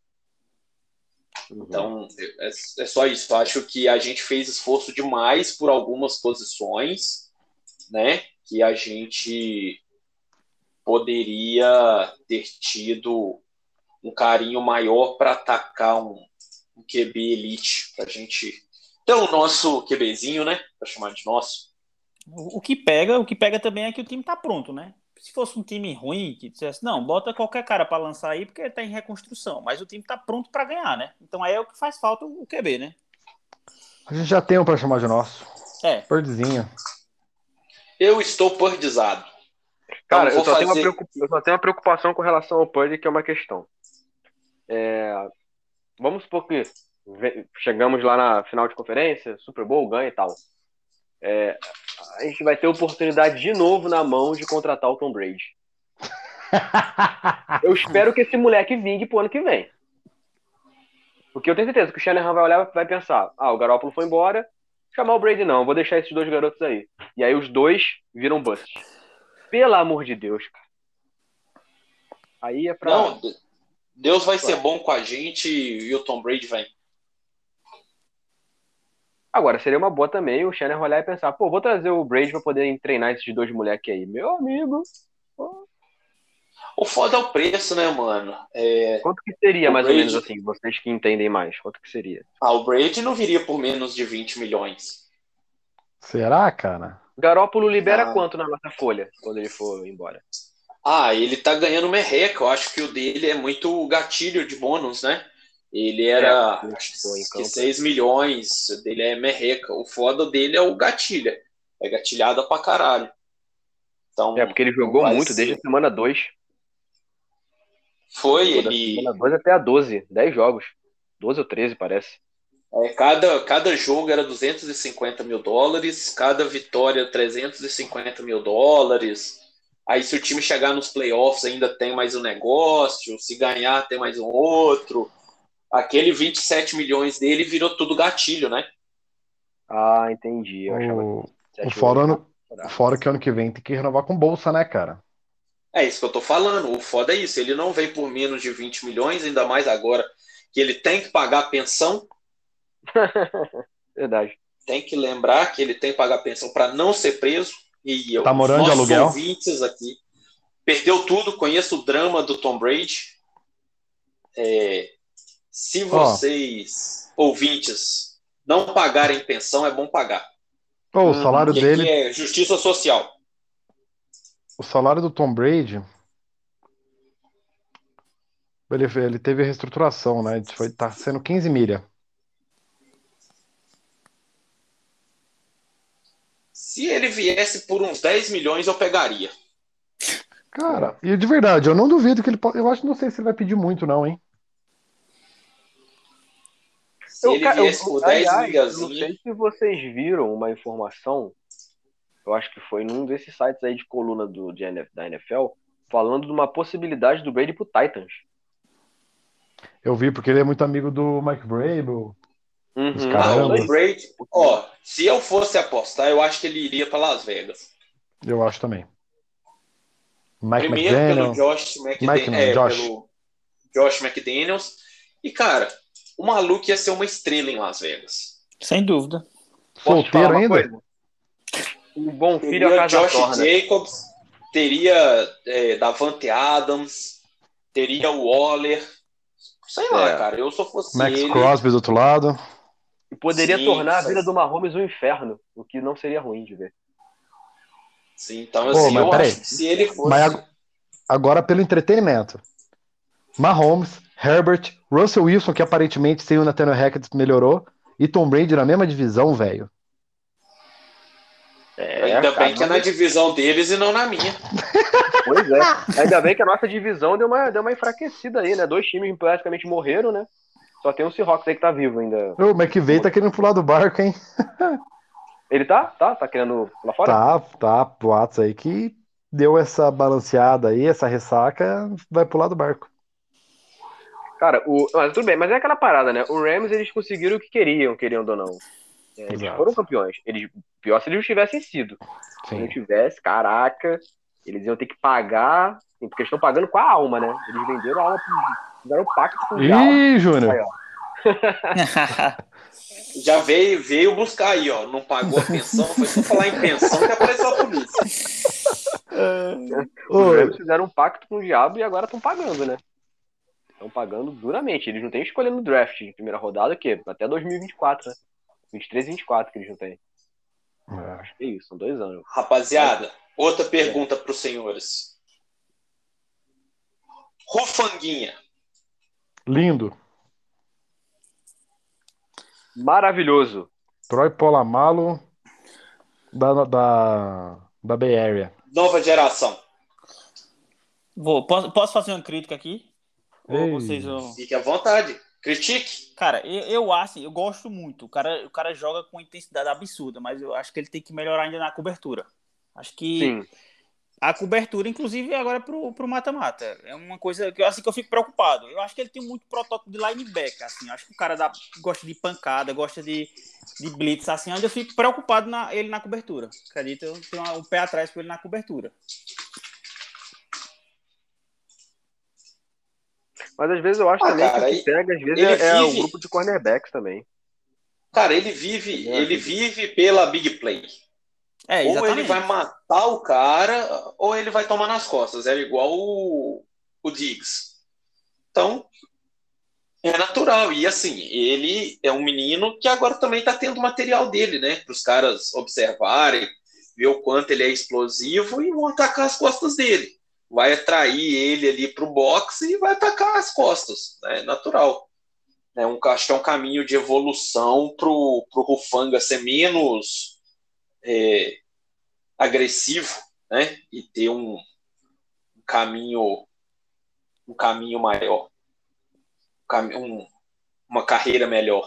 Então, é só isso. Eu acho que a gente fez esforço demais por algumas posições, né? Que a gente poderia ter tido um carinho maior para atacar um QB elite, para a gente ter o nosso QBzinho, né? Para chamar de nosso. O que pega também é que o time tá pronto, né? Se fosse um time ruim, que dissesse, não, bota qualquer cara para lançar aí, porque tá em reconstrução, mas o time tá pronto para ganhar, né? Então aí é o que faz falta o QB, né? A gente já tem um para chamar de nosso. É. Purdyzinho. Eu estou purdizado. Cara, eu só tenho uma preocupação com relação ao Purdy, que é uma questão. Vamos supor que chegamos lá na final de conferência, Super Bowl, ganha e tal. A gente vai ter oportunidade de novo na mão de contratar o Tom Brady. Eu espero que esse moleque vingue pro ano que vem. Porque eu tenho certeza que o Shanahan vai olhar e vai pensar, o Garoppolo foi embora, chamar o Brady não, vou deixar esses dois garotos aí. E aí os dois viram bust. Pelo amor de Deus, cara. Aí é pra... Não, Deus vai ser bom com a gente e o Tom Brady vai. Agora, seria uma boa também o Shanahan olhar e pensar, vou trazer o Brady pra poder treinar esses dois moleques aí. Meu amigo. O foda é o preço, né, mano? Quanto que seria, mais ou menos assim, vocês que entendem mais? Quanto que seria? O Brady não viria por menos de 20 milhões. Será, cara? Garoppolo libera quanto na nossa folha, quando ele for embora? Ele tá ganhando merreca. Eu acho que o dele é muito gatilho de bônus, né? Ele era, acho que 6 milhões, dele é merreca. O foda dele é o gatilha. É gatilhada pra caralho. Então, porque ele jogou muito desde a semana 2. Foi, ele... semana 2 até a 12, 10 jogos. 12 ou 13, parece. Cada jogo era $250 mil, cada vitória $350 mil. Aí se o time chegar nos playoffs ainda tem mais um negócio, se ganhar tem mais um outro. Aquele 27 milhões dele virou tudo gatilho, né? Entendi. Eu achava fora que ano que vem tem que renovar com bolsa, né, cara? É isso que eu tô falando. O foda é isso. Ele não vem por menos de 20 milhões, ainda mais agora que ele tem que pagar a pensão. Verdade. Tem que lembrar que ele tem que pagar a pensão para não ser preso. E tá morando de aluguel? Ouvintes aqui perdeu tudo. Conheço o drama do Tom Brady. Se vocês, ouvintes, não pagarem pensão, é bom pagar. O salário dele é justiça social. O salário do Tom Brady, ele teve reestruturação, né? Tá sendo 15 milha. Se ele viesse por uns 10 milhões, eu pegaria. Cara, e de verdade, eu não duvido que ele pode. Eu acho, não sei se ele vai pedir muito, não, hein? Se ele viesse por 10 Aliás, eu não milhazinhos. sei se vocês viram uma informação, eu acho que foi num desses sites aí de coluna da NFL, falando de uma possibilidade do Brady pro Titans. Eu vi, porque ele é muito amigo do Mike Vrabel. O Brady, se eu fosse apostar, eu acho que ele iria para Las Vegas. Eu acho também. Primeiro pelo Josh McDaniels. E, cara, o maluco ia ser uma estrela em Las Vegas. Sem dúvida. Solteiro ainda? Coisa? Um bom filho a casa Josh torna. Jacobs, teria Davante Adams, teria o Waller. Sei lá, cara. Eu só fosse Max ele... Crosby do outro lado. E poderia tornar a vida do Mahomes um inferno, o que não seria ruim de ver. Sim, então assim, eu acho que se ele fosse... Mas agora pelo entretenimento. Mahomes, Herbert, Russell Wilson, que aparentemente sem o Nathaniel Hackett melhorou, e Tom Brady na mesma divisão, velho. Ainda bem que é na divisão deles e não na minha. Pois é. Ainda bem que a nossa divisão deu uma enfraquecida aí, né? 2 times praticamente morreram, né? Só tem o Seahawks aí que tá vivo ainda. O McVay tá querendo pular do barco, hein? Ele tá querendo lá fora? Tá. Boatos aí que deu essa balanceada aí, essa ressaca, vai pular do barco. Cara, mas tudo bem, mas é aquela parada, né? O Rams, eles conseguiram o que queriam ou não. Eles foram campeões. Pior se eles não tivessem sido. Sim. Se não tivesse, caraca, eles iam ter que pagar, porque eles estão pagando com a alma, né? Eles venderam a alma, fizeram um pacto com o diabo. Ih, Júnior! Já veio buscar aí, ó. Não pagou a pensão, foi só falar em pensão que apareceu a polícia. Os Rams fizeram um pacto com o diabo e agora estão pagando, né? Estão pagando duramente. Eles não têm escolha no draft de primeira rodada, que até 2024, né? 23 e 24 que eles não têm. Acho que é isso, são 2 anos. Rapaziada, outra pergunta para os senhores. Rufanguinha. Lindo. Maravilhoso. Troy Polamalu da Bay Area. Nova geração. Posso fazer uma crítica aqui? Ou vocês vão... Fique à vontade. Critique. Cara, eu acho, eu gosto muito. O cara joga com intensidade absurda, mas eu acho que ele tem que melhorar ainda na cobertura. Acho que Sim. A cobertura, inclusive, agora pro mata-mata. É uma coisa que eu fico preocupado. Eu acho que ele tem muito protótipo de linebacker, assim. Acho que o cara gosta de pancada, gosta de blitz, assim. Ainda eu fico preocupado ele na cobertura. Acredito, eu tenho um pé atrás com ele na cobertura. Mas às vezes eu acho também que o que pega, às vezes, é o grupo de cornerbacks também. Cara, ele vive pela big play. Ou ele vai matar o cara, ou ele vai tomar nas costas. É igual o Diggs. Então, é natural. E assim, ele é um menino que agora também está tendo material dele, né? Para os caras observarem, ver o quanto ele é explosivo e vão atacar as costas dele. Vai atrair ele ali para o boxe e vai atacar as costas. É natural. Acho que é um caminho de evolução para o Hufanga ser menos agressivo, né? E ter um caminho maior, uma carreira melhor.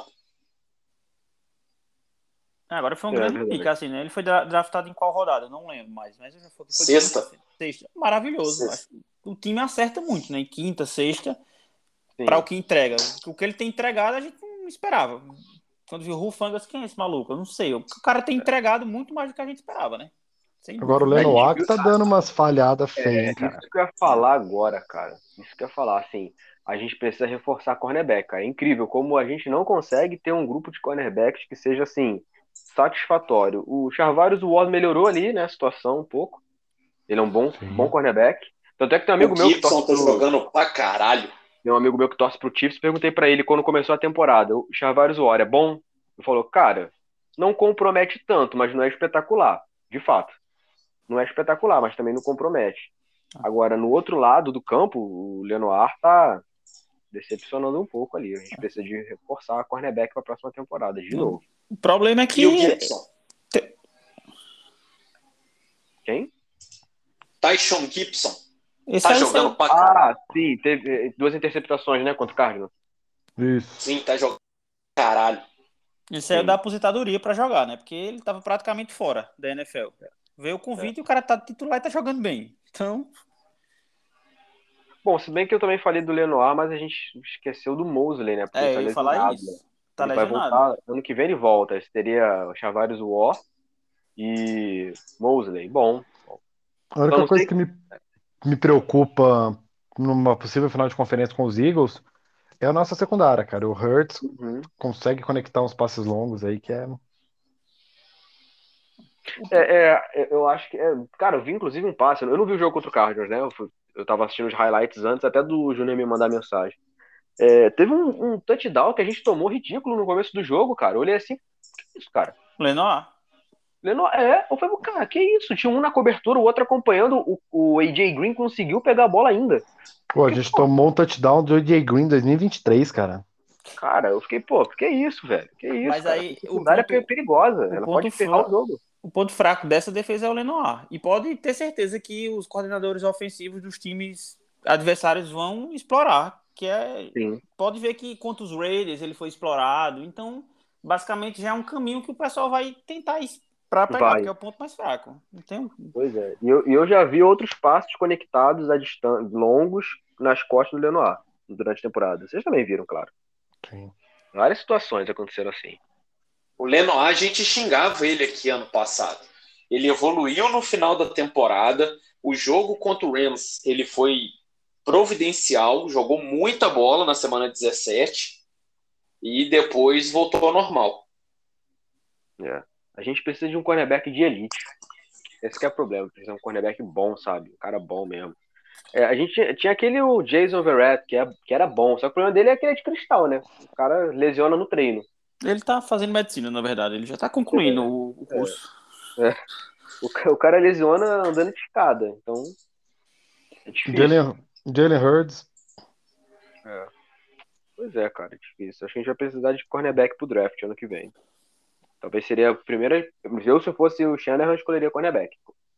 Agora foi um grande pique, assim, né? Ele foi draftado em qual rodada? Eu não lembro mais, mas já foi sexta. Maravilhoso. Sexta. Acho que o time acerta muito, né? Em quinta, sexta, para o que entrega. O que ele tem entregado a gente não esperava. Quando viu o Rufangas, quem é esse maluco? Eu não sei. O cara tem entregado muito mais do que a gente esperava, né? Agora o Lenoir tá dando umas falhadas feias, cara. Isso que eu ia falar agora, cara. Isso que eu ia falar, assim, a gente precisa reforçar cornerback, cara. É incrível como a gente não consegue ter um grupo de cornerbacks que seja, assim, satisfatório. O Charvarius Ward melhorou ali, né, a situação um pouco. Ele é um bom cornerback. Tanto é que tem um amigo meu que torce jogando pra caralho. Tem um amigo meu que torce pro Chiefs, perguntei pra ele quando começou a temporada, o Charvarius Ward é bom? Ele falou, cara, não compromete tanto, mas não é espetacular, de fato. Não é espetacular, mas também não compromete. Agora, no outro lado do campo, o Lenoir tá decepcionando um pouco ali. A gente precisa de reforçar a cornerback para a próxima temporada, de novo. O problema é que... E o Gibson? Quem? Tyshon Gibson. Esse Tá aí jogando saiu... pra caralho. Sim, teve 2 interceptações, né, contra o Cardinals. Isso. Sim, tá jogando pra caralho. Ele saiu da aposentadoria pra jogar, né? Porque ele tava praticamente fora da NFL. Veio o convite e o cara tá titular e tá jogando bem. Então, Bom, se bem que eu também falei do Lenoir, mas a gente esqueceu do Mosley, né? Porque ele tá eu ia falar lesionado. isso. Tá Ele vai lesionado. voltar, ano que vem ele volta. Esse teria o Charvarius Ward e Mosley. Bom. A única coisa que me preocupa numa possível final de conferência com os Eagles é a nossa secundária, cara. O Hurts consegue conectar uns passes longos aí que é. Eu acho que. Cara, eu vi inclusive um passe. Eu não vi o jogo contra o Cardinals, né? Eu tava assistindo os highlights antes, até do Júnior me mandar mensagem. Teve um touchdown que a gente tomou ridículo no começo do jogo, cara. Eu olhei assim, que isso, cara? Lenoir? Eu falei, cara, que isso? Tinha um na cobertura, o outro acompanhando. O AJ Green conseguiu pegar a bola ainda. Pô, a gente tomou um touchdown do AJ Green em 2023, cara. Cara, eu fiquei, que isso, velho? Que isso, Mas cara? aí, A secundária é perigosa. Ela pode ferrar o jogo. O ponto fraco dessa defesa é o Lenoir. E pode ter certeza que os coordenadores ofensivos dos times adversários vão explorar. Sim. Pode ver que contra os Raiders ele foi explorado. Então, basicamente, já é um caminho que o pessoal vai tentar para pegar, porque é o ponto mais fraco. Então... Pois é. E eu já vi outros passes conectados a distância, longos nas costas do Lenoir durante a temporada. Vocês também viram, claro. Sim. Várias situações aconteceram assim. O Lenoir, a gente xingava ele aqui ano passado. Ele evoluiu no final da temporada. O jogo contra o Rams, ele foi providencial, jogou muita bola na semana 17 e depois voltou ao normal. A gente precisa de um cornerback de elite. Esse que é o problema. Precisa de um cornerback bom, sabe? Um cara bom mesmo. A gente tinha o Jason Verrett, que era bom. Só que o problema dele é que ele é de cristal, né? O cara lesiona no treino. Ele tá fazendo medicina, na verdade. Ele já tá concluindo o curso. O cara lesiona andando de escada. Então, é difícil. Jalen Hurts. Pois é, cara, é difícil. Acho que a gente vai precisar de cornerback pro draft ano que vem. Talvez seria a primeira. Se eu fosse o Shanahan, eu escolheria cornerback.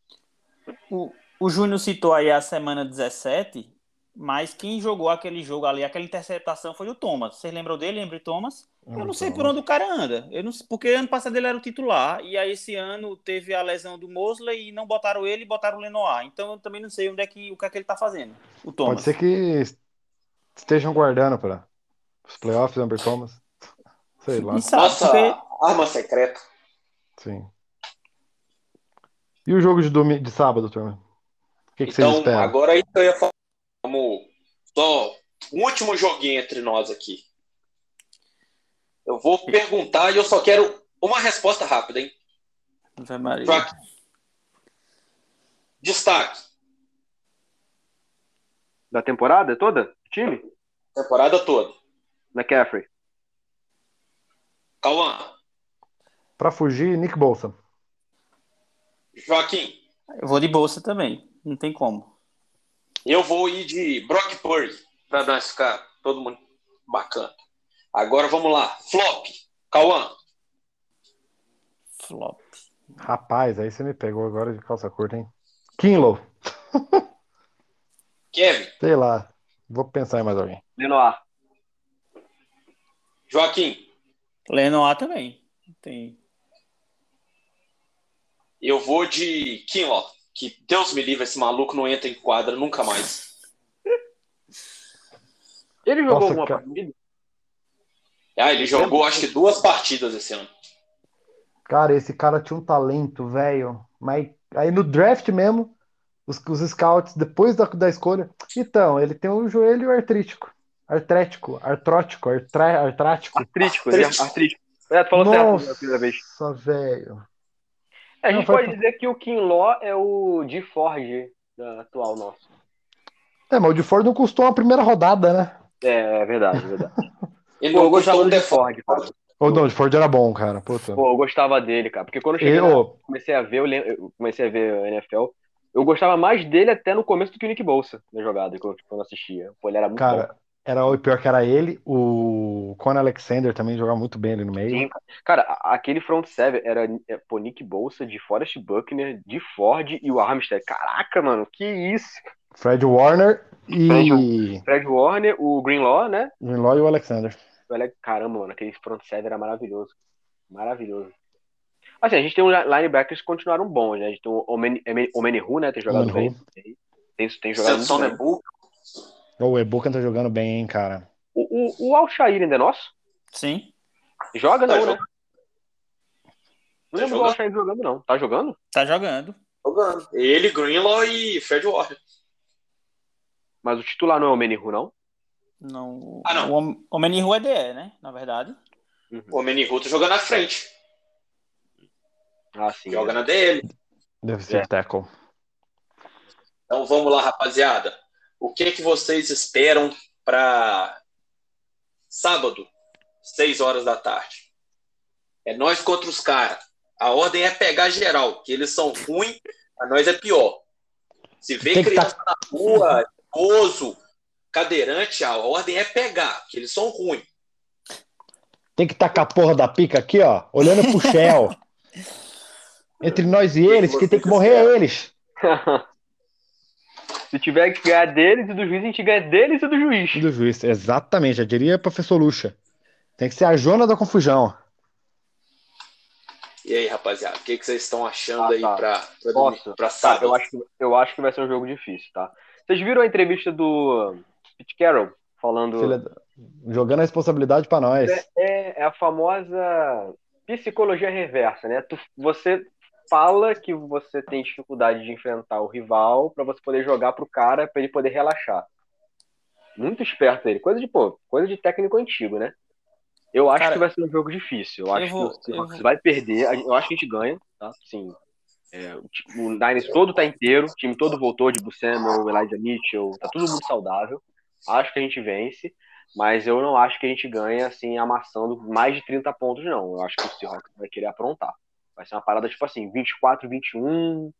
O Júnior citou aí a semana 17, mas quem jogou aquele jogo ali, aquela interceptação foi o Thomas. Vocês lembram dele? Lembra o Thomas? Eu não sei por onde o cara anda. Eu não sei, porque ano passado ele era o titular, e aí esse ano teve a lesão do Mosley e não botaram ele e botaram o Lenoir. Então eu também não sei o que é que ele tá fazendo, o Thomas. Pode ser que estejam guardando para os playoffs, Amber Thomas. Sei lá. Nossa arma secreta. Sim. E o jogo de sábado, turma? O que vocês esperam? Agora aí eu ia falar. Vamos. Só um último joguinho entre nós aqui. Eu vou perguntar e eu só quero uma resposta rápida, hein? Destaque. Da temporada toda? Time? Temporada toda. McCaffrey. Cauã. Pra fugir, Nick Bolsa. Joaquim. Eu vou de Bolsa também. Não tem como. Eu vou ir de Brock Purdy pra nós ficar todo mundo bacana. Agora vamos lá. Flop. Cauã. Flop. Rapaz, aí você me pegou agora de calça curta, hein? Kinlaw. Kevin. Sei lá. Vou pensar em mais alguém. Lenoir. Joaquim. Lenoir também. Tem. Eu vou de Kinlaw. Que Deus me livre, esse maluco não entra em quadra nunca mais. Ele jogou alguma partida? Ele jogou acho que 2 partidas esse ano. Cara, esse cara tinha um talento, velho. Mas aí no draft mesmo, os scouts, depois da escolha. Então, ele tem um joelho artrítico. Artrítico. Artrítico. Tu falou certo na primeira vez. Nossa, velho. A gente pode dizer que o Kinlaw é o de Ford atual nosso. Mas o de Ford não custou uma primeira rodada, né? É verdade. Eu gostava do de Ford, cara. Não, o de Ford era bom, cara. Puta. Eu gostava dele, cara. Porque quando eu cheguei comecei a ver a NFL, eu gostava mais dele até no começo do que o Nick Bolsa na jogada, quando eu assistia. Ele era muito bom. Era o pior que era ele. O Conor Alexander também jogava muito bem ali no meio. Sim, cara, aquele front seven era Nick Bolsa, de Forrest Buckner, de Ford e o Armstead. Caraca, mano, que isso? Fred Warner e... Fred Warner, o Greenlaw, né? Greenlaw e o Alexander. Caramba, mano, aquele front seven era maravilhoso. Maravilhoso. Assim, a gente tem linebackers que continuaram bons, né? A gente tem o Omenihu, né? Tem jogado bem. Tem jogado muito bem. O Ebuka tá jogando bem, hein, cara. O Alshair ainda é nosso? Sim. Joga não, né? Não lembro do Alshair jogando, não. Tá jogando? Tá jogando. Ele, Greenlaw e Fred Warner. Mas o titular não é o Omenihu, não? Não. O Omenihu é DE, né? Na verdade. O Omenihu tá jogando na frente. Sim. Joga na DL. Deve ser tackle. Então vamos lá, rapaziada. O que vocês esperam para sábado, 6 horas da tarde? É nós contra os caras. A ordem é pegar geral, que eles são ruins, a nós é pior. Se vê criança na rua, idoso, cadeirante, a ordem é pegar, que eles são ruins. Tem que tacar a porra da pica aqui, ó, olhando pro Shell. Entre nós e eles, que tem que morrer é eles. Se tiver que ganhar deles e do juiz, a gente ganha deles e do juiz. Do juiz, exatamente. Já diria professor Lucha. Tem que ser a Jona da confusão. E aí, rapaziada, o que vocês estão achando aí pra sábado? Eu acho que vai ser um jogo difícil, tá? Vocês viram a entrevista do Pete Carroll falando... Jogando a responsabilidade pra nós. É a famosa psicologia reversa, né? Você fala que você tem dificuldade de enfrentar o rival pra você poder jogar pro cara, pra ele poder relaxar. Muito esperto ele. Coisa de técnico antigo, né? Eu acho que vai ser um jogo difícil. Eu acho que o Seahawks vai perder. Eu acho que a gente ganha, tá? Sim. O Niners todo tá inteiro. O time todo voltou de Buscema, Elijah Mitchell. Tá todo mundo saudável. Acho que a gente vence. Mas eu não acho que a gente ganha, assim, amassando mais de 30 pontos, não. Eu acho que o Seahawks vai querer aprontar. Vai ser uma parada, tipo assim, 24-21,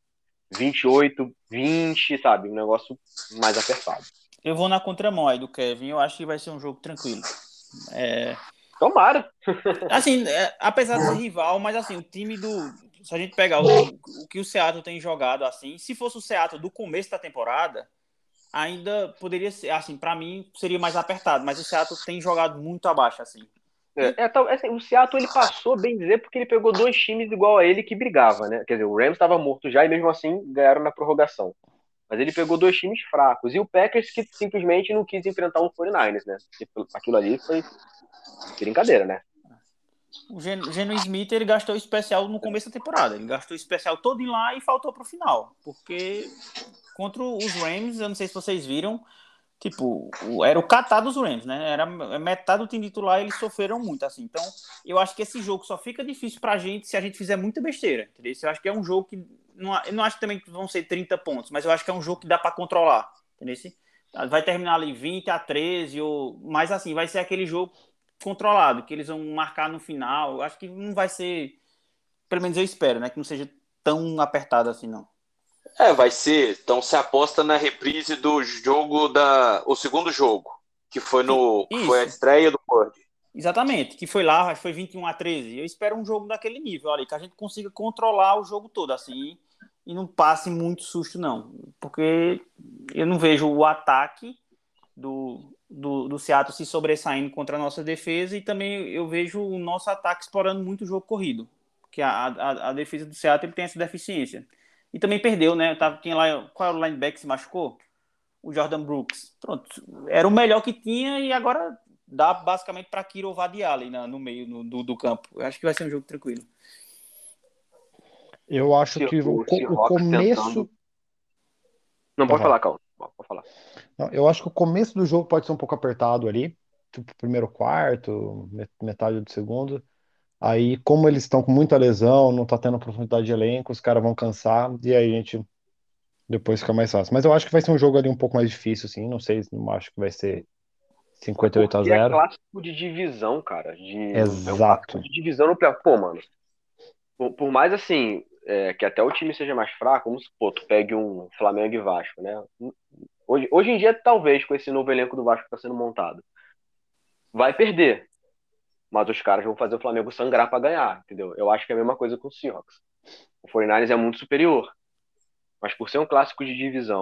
28-20, sabe? Um negócio mais apertado. Eu vou na contramão aí do Kevin. Eu acho que vai ser um jogo tranquilo. Tomara. Assim, apesar de ser rival, mas assim, o time do... Se a gente pegar o que o Seattle tem jogado, assim, se fosse o Seattle do começo da temporada, ainda poderia ser, assim, pra mim, seria mais apertado, mas o Seattle tem jogado muito abaixo, assim. O Seattle, ele passou, bem dizer, porque ele pegou 2 times igual a ele que brigava, né? Quer dizer, o Rams estava morto já e mesmo assim ganharam na prorrogação. Mas ele pegou 2 times fracos. E o Packers que simplesmente não quis enfrentar um 49ers, né? Aquilo ali foi brincadeira, né? O Geno Smith, ele gastou o especial no começo da temporada. Ele gastou o especial todo em lá e faltou pro final. Porque contra os Rams, eu não sei se vocês viram, tipo, era o catar dos Rams, né? Era metade do time titular, eles sofreram muito, assim. Então, eu acho que esse jogo só fica difícil pra gente se a gente fizer muita besteira, entendeu? Eu acho que é um jogo que... eu não acho também que vão ser 30 pontos, mas eu acho que é um jogo que dá pra controlar, entendeu? Vai terminar ali 20-13, mas assim, vai ser aquele jogo controlado, que eles vão marcar no final. Eu acho que não vai ser... Pelo menos eu espero, né? Que não seja tão apertado assim, não. Vai ser. Então você aposta na reprise do jogo o segundo jogo, que foi foi a estreia do Purdy. Exatamente, que foi lá, foi 21-13. Eu espero um jogo daquele nível, olha, que a gente consiga controlar o jogo todo, assim, e não passe muito susto, não. Porque eu não vejo o ataque do Seattle se sobressaindo contra a nossa defesa, e também eu vejo o nosso ataque explorando muito o jogo corrido, porque a defesa do Seattle tem essa deficiência. E também perdeu, né? Tinha lá, qual era o linebacker que se machucou? O Jordan Brooks. Pronto, era o melhor que tinha e agora dá basicamente para Kiro Vadiali no meio do campo. Eu acho que vai ser um jogo tranquilo. Eu acho que o começo... Tentando... Não, pode falar, Calma. Pode falar. Não, eu acho que o começo do jogo pode ser um pouco apertado ali. Tipo, primeiro quarto, metade do segundo. Aí, como eles estão com muita lesão, não tá tendo profundidade de elenco, os caras vão cansar, e aí a gente depois fica mais fácil. Mas eu acho que vai ser um jogo ali um pouco mais difícil, assim. Não sei, não acho que vai ser 58-0. É clássico de divisão, cara. Exato. De divisão no playoff. Pô, mano. Por mais assim, que até o time seja mais fraco, vamos supor, tu pegue um Flamengo e Vasco, né? Hoje em dia, talvez, com esse novo elenco do Vasco que tá sendo montado, vai perder. Mas os caras vão fazer o Flamengo sangrar pra ganhar, entendeu? Eu acho que é a mesma coisa com o Seahawks. O 49ers é muito superior. Mas por ser um clássico de divisão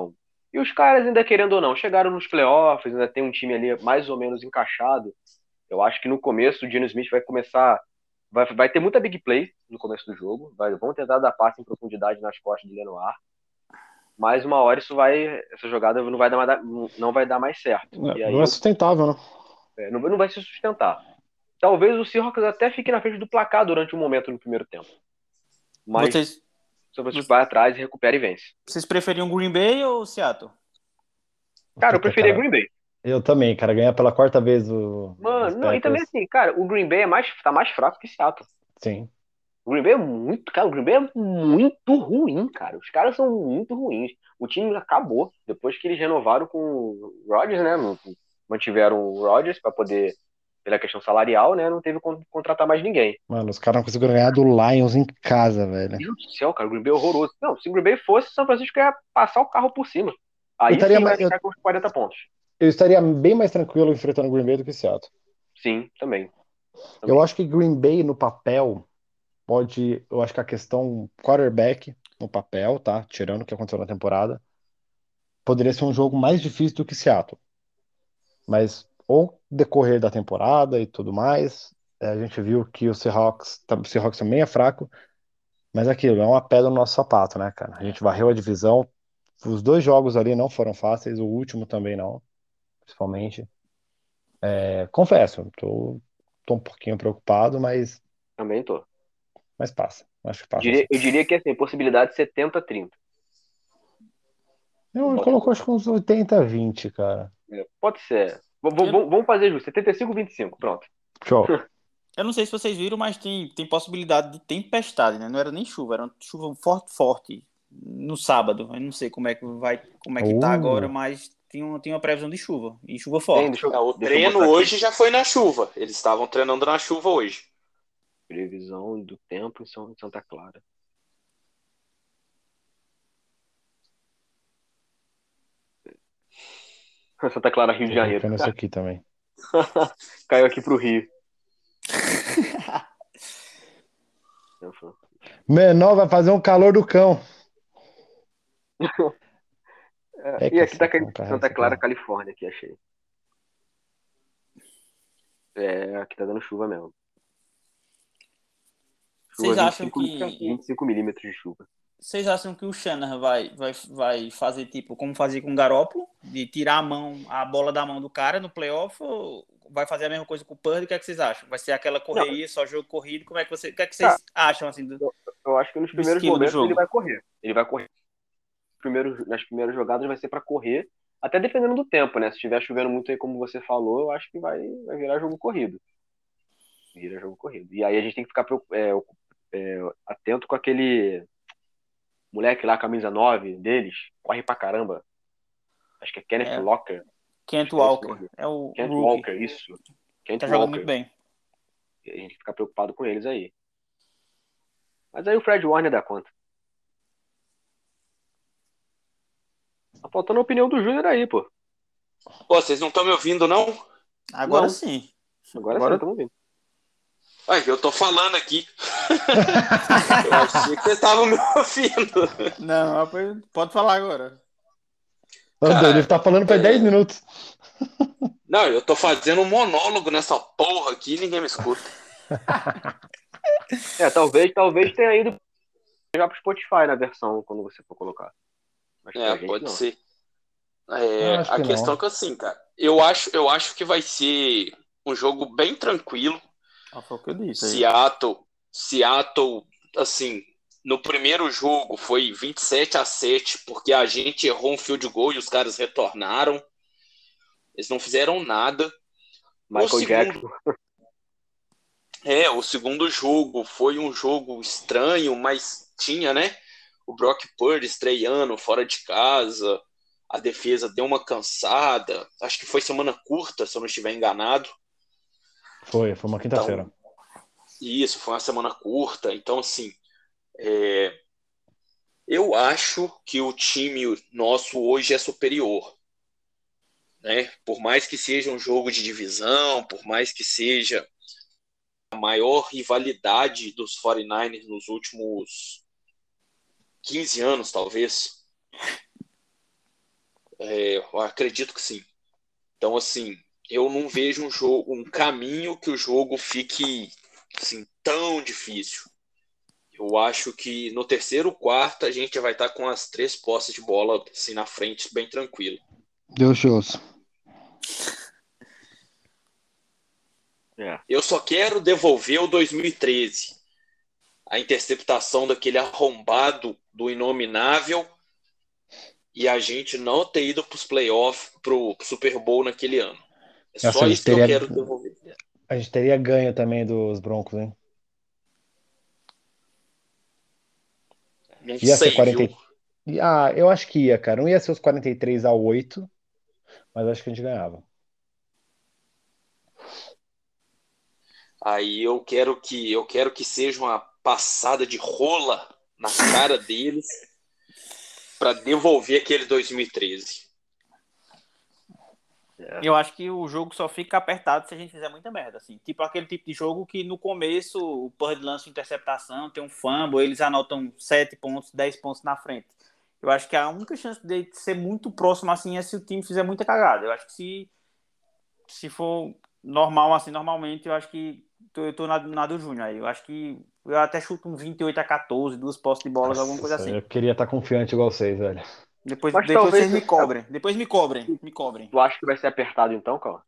E os caras, ainda querendo ou não, chegaram nos playoffs, ainda tem um time ali mais ou menos encaixado. Eu acho que no começo o Geno Smith vai começar. Vai ter muita big play no começo do jogo. Vão tentar dar passe em profundidade nas costas de Lenoir. Mas uma hora essa jogada não vai dar mais certo. E aí, não é sustentável, não. Não vai se sustentar. Talvez o Seahawks até fique na frente do placar durante um momento no primeiro tempo. Mas se você vai atrás, recupera e vence. Vocês preferiam Green Bay ou Seattle? Cara, eu preferia Green Bay. Eu também, cara. Ganhar pela quarta vez Mano, não, e também assim, cara, o Green Bay tá mais fraco que Seattle. Sim. O Green Bay o Green Bay é muito ruim, cara. Os caras são muito ruins. O time acabou depois que eles renovaram com o Rodgers, né? Mantiveram o Rodgers para poder, pela questão salarial, né? Não teve como contratar mais ninguém. Mano, os caras não conseguiram ganhar do Lions em casa, velho. Meu Deus do céu, cara, o Green Bay é horroroso. Não, se o Green Bay fosse, São Francisco ia passar o carro por cima. Aí sim vai ficar com os 40 pontos. Eu estaria bem mais tranquilo enfrentando o Green Bay do que Seattle. Sim, também. Eu acho que Green Bay no papel eu acho que a questão quarterback no papel, tá? Tirando o que aconteceu na temporada, poderia ser um jogo mais difícil do que Seattle. Mas ou decorrer da temporada e tudo mais, a gente viu que o Seahawks também é fraco, mas aquilo é uma pedra no nosso sapato, né, cara? A gente varreu a divisão. Os 2 jogos ali não foram fáceis, o último também não, principalmente. Confesso, tô um pouquinho preocupado, mas. Também tô. Mas passa. Acho que passa. Eu diria que assim, possibilidade 70-30. Eu colocou acho que uns 80-20, cara. Pode ser. Vamos fazer justo. 75-25, pronto. Show. Eu não sei se vocês viram, mas tem possibilidade de tempestade, né? Não era nem chuva, era uma chuva forte no sábado. Eu não sei como é que tá agora, mas tem uma previsão de chuva. E chuva forte. O treino hoje já foi na chuva. Eles estavam treinando na chuva hoje. Previsão do tempo em Santa Clara. Santa Clara, Rio de Janeiro. Isso aqui também. Caiu aqui pro Rio. Menor vai fazer um calor do cão. E aqui tá Santa Clara, Califórnia, aqui achei. Aqui tá dando chuva mesmo. Vocês acham que 25 milímetros de chuva. Vocês acham que o Shanahan vai fazer tipo como fazia com o Garoppolo, de tirar a bola da mão do cara no playoff, ou vai fazer a mesma coisa com o Purdy? O que é que vocês acham? Vai ser aquela correria, só jogo corrido? O que é que vocês acham assim eu acho que nos primeiros momentos ele vai correr. Ele vai correr. Nas primeiras jogadas vai ser para correr, até dependendo do tempo, né? Se estiver chovendo muito aí, como você falou, eu acho que vai virar jogo corrido. Vira jogo corrido. E aí a gente tem que ficar atento com aquele moleque lá, camisa 9 deles, corre pra caramba. Acho que é Kenneth Walker. Kent Walker. É o Kent Walker, isso. Tá jogando muito bem. E a gente tem que ficar preocupado com eles aí. Mas aí o Fred Warner dá conta. Tá faltando a opinião do Júnior aí, pô. Pô, vocês não estão me ouvindo, não? Agora não. Sim. Agora sim, estamos ouvindo. Eu tô falando aqui. Eu achei que vocês estavam me ouvindo. Não, pode falar agora. Ele tá falando por 10 minutos. Não, eu tô fazendo um monólogo nessa porra aqui e ninguém me escuta. Talvez tenha ido já pro Spotify na versão, quando você for colocar. Pode ser. A questão é que assim, cara, eu acho que vai ser um jogo bem tranquilo. Foi o que eu disse. Seattle, assim, no primeiro jogo foi 27-7, porque a gente errou um field goal e os caras retornaram. Eles não fizeram nada. Michael Jackson. O segundo jogo foi um jogo estranho, mas tinha, né? O Brock Purdy estreando fora de casa. A defesa deu uma cansada. Acho que foi semana curta, se eu não estiver enganado. Foi uma quinta-feira. Então, isso, foi uma semana curta. Então, assim, eu acho que o time nosso hoje é superior. Né? Por mais que seja um jogo de divisão, por mais que seja a maior rivalidade dos 49ers nos últimos 15 anos, talvez. Eu acredito que sim. Então, assim, eu não vejo um caminho que o jogo fique assim, tão difícil. Eu acho que no terceiro quarto a gente vai estar com as 3 posses de bola assim, na frente, bem tranquilo. Deus te ouça. Eu só quero devolver o 2013. A interceptação daquele arrombado do Inominável e a gente não ter ido para os playoffs, pro Super Bowl naquele ano. É só isso que eu quero devolver. A gente teria ganho também dos Broncos, hein? Não Ia sei, ser 40... viu? eu acho que ia, cara. Não ia ser os 43-8, mas acho que a gente ganhava. Aí eu quero que seja uma passada de rola na cara deles para devolver aquele 2013. Eu acho que o jogo só fica apertado se a gente fizer muita merda, assim. Tipo aquele tipo de jogo que no começo o Purdy lança interceptação, tem um fumble, eles anotam 7 pontos, 10 pontos na frente. Eu acho que a única chance de ser muito próximo assim é se o time fizer muita cagada. Eu acho que se for normal, assim, normalmente, eu acho que eu tô na do Júnior aí. Eu acho que eu até chuto um 28-14, 2 postes de bolas, alguma coisa assim. Eu queria estar confiante igual vocês, velho. Depois vocês me cobrem. Depois me cobrem. Tu acha que vai ser apertado então, Cal?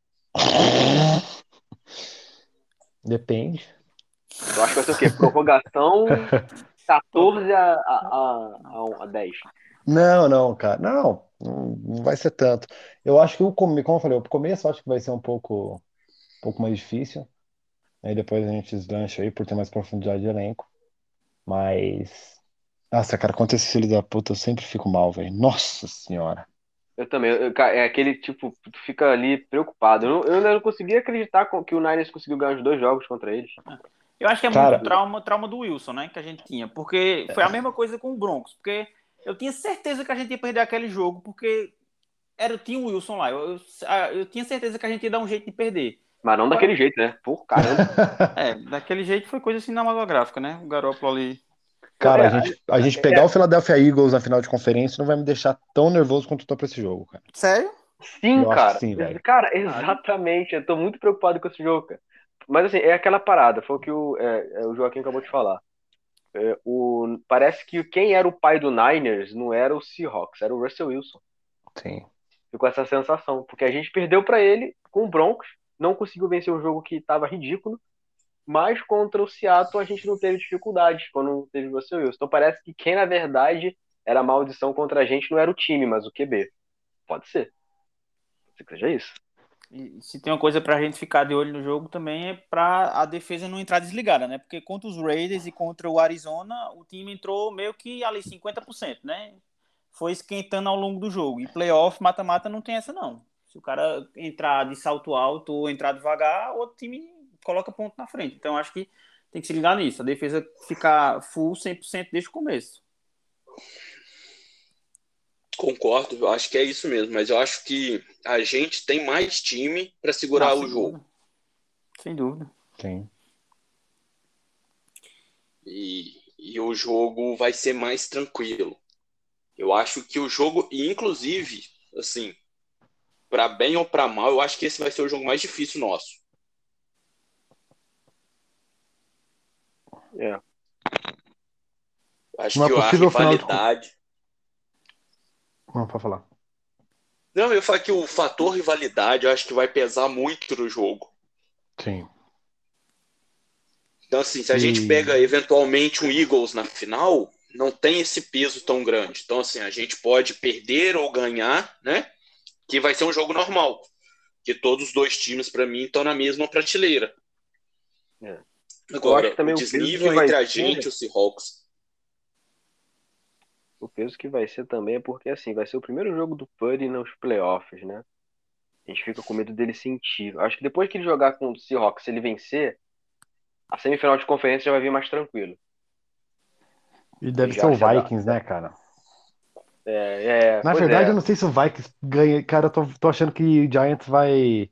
Depende. Tu acha que vai ser o quê? Prorrogação 14 a 10. Não, cara. Não vai ser tanto. Eu acho que como eu falei, o começo eu acho que vai ser um pouco mais difícil. Aí depois a gente deslancha aí por ter mais profundidade de elenco. Mas. Nossa, cara, contra esse filho da puta eu sempre fico mal, velho. Nossa senhora. Eu também. É aquele tipo, tu fica ali preocupado. Eu ainda não consegui acreditar que o Niners conseguiu ganhar os 2 jogos contra eles. Eu acho que é Cara, muito trauma do Wilson, né? Que a gente tinha. Porque foi a mesma coisa com o Broncos. Porque eu tinha certeza que a gente ia perder aquele jogo. Porque tinha o Wilson lá. Eu tinha certeza que a gente ia dar um jeito de perder. Mas não daquele jeito, né? Por caramba. Daquele jeito foi coisa cinematográfica, né? O Garoppolo ali. Cara, a gente pegar o Philadelphia Eagles na final de conferência não vai me deixar tão nervoso quanto eu tô pra esse jogo, cara. Sério? Sim, eu cara. Acho que sim, velho. Cara, exatamente. Eu tô muito preocupado com esse jogo, cara. Mas assim, é aquela parada, foi o que o Joaquim acabou de falar. Parece que quem era o pai do Niners não era o Seahawks, era o Russell Wilson. Sim. Ficou essa sensação, porque a gente perdeu pra ele com o Broncos, não conseguiu vencer um jogo que estava ridículo, mas contra o Seattle a gente não teve dificuldades quando não teve o Russell Wilson. Então parece que quem na verdade era a maldição contra a gente não era o time, mas o QB. Pode ser. Pode ser que seja isso. E se tem uma coisa pra gente ficar de olho no jogo também é pra a defesa não entrar desligada, né? Porque contra os Raiders e contra o Arizona, o time entrou meio que ali 50%, né? Foi esquentando ao longo do jogo. E playoff, mata-mata, não tem essa não. Se o cara entrar de salto alto ou entrar devagar, o outro time coloca ponto na frente. Então acho que tem que se ligar nisso. A defesa ficar full 100% desde o começo. Concordo, eu acho que é isso mesmo, mas eu acho que a gente tem mais time para segurar o jogo. Sem dúvida. Sim. E o jogo vai ser mais tranquilo. Eu acho que o jogo, e inclusive, assim, para bem ou para mal, eu acho que esse vai ser o jogo mais difícil nosso. Acho que a rivalidade... Não, pode falar. Não, eu ia falar que o fator rivalidade eu acho que vai pesar muito no jogo. Sim. Então, assim, se a gente pega eventualmente um Eagles na final, não tem esse peso tão grande. Então, assim, a gente pode perder ou ganhar, né? Que vai ser um jogo normal. Que todos os dois times, para mim, estão na mesma prateleira. Agora, o desnível entre a gente e o Seahawks. O peso que vai ser também é porque, assim, vai ser o primeiro jogo do Purdy nos playoffs, né? A gente fica com medo dele sentir. Acho que depois que ele jogar com o Seahawks, se ele vencer, a semifinal de conferência já vai vir mais tranquilo. E deve ser o Vikings, né, cara? Na verdade, eu não sei se o Vikings ganha. Cara, eu tô achando que o Giants vai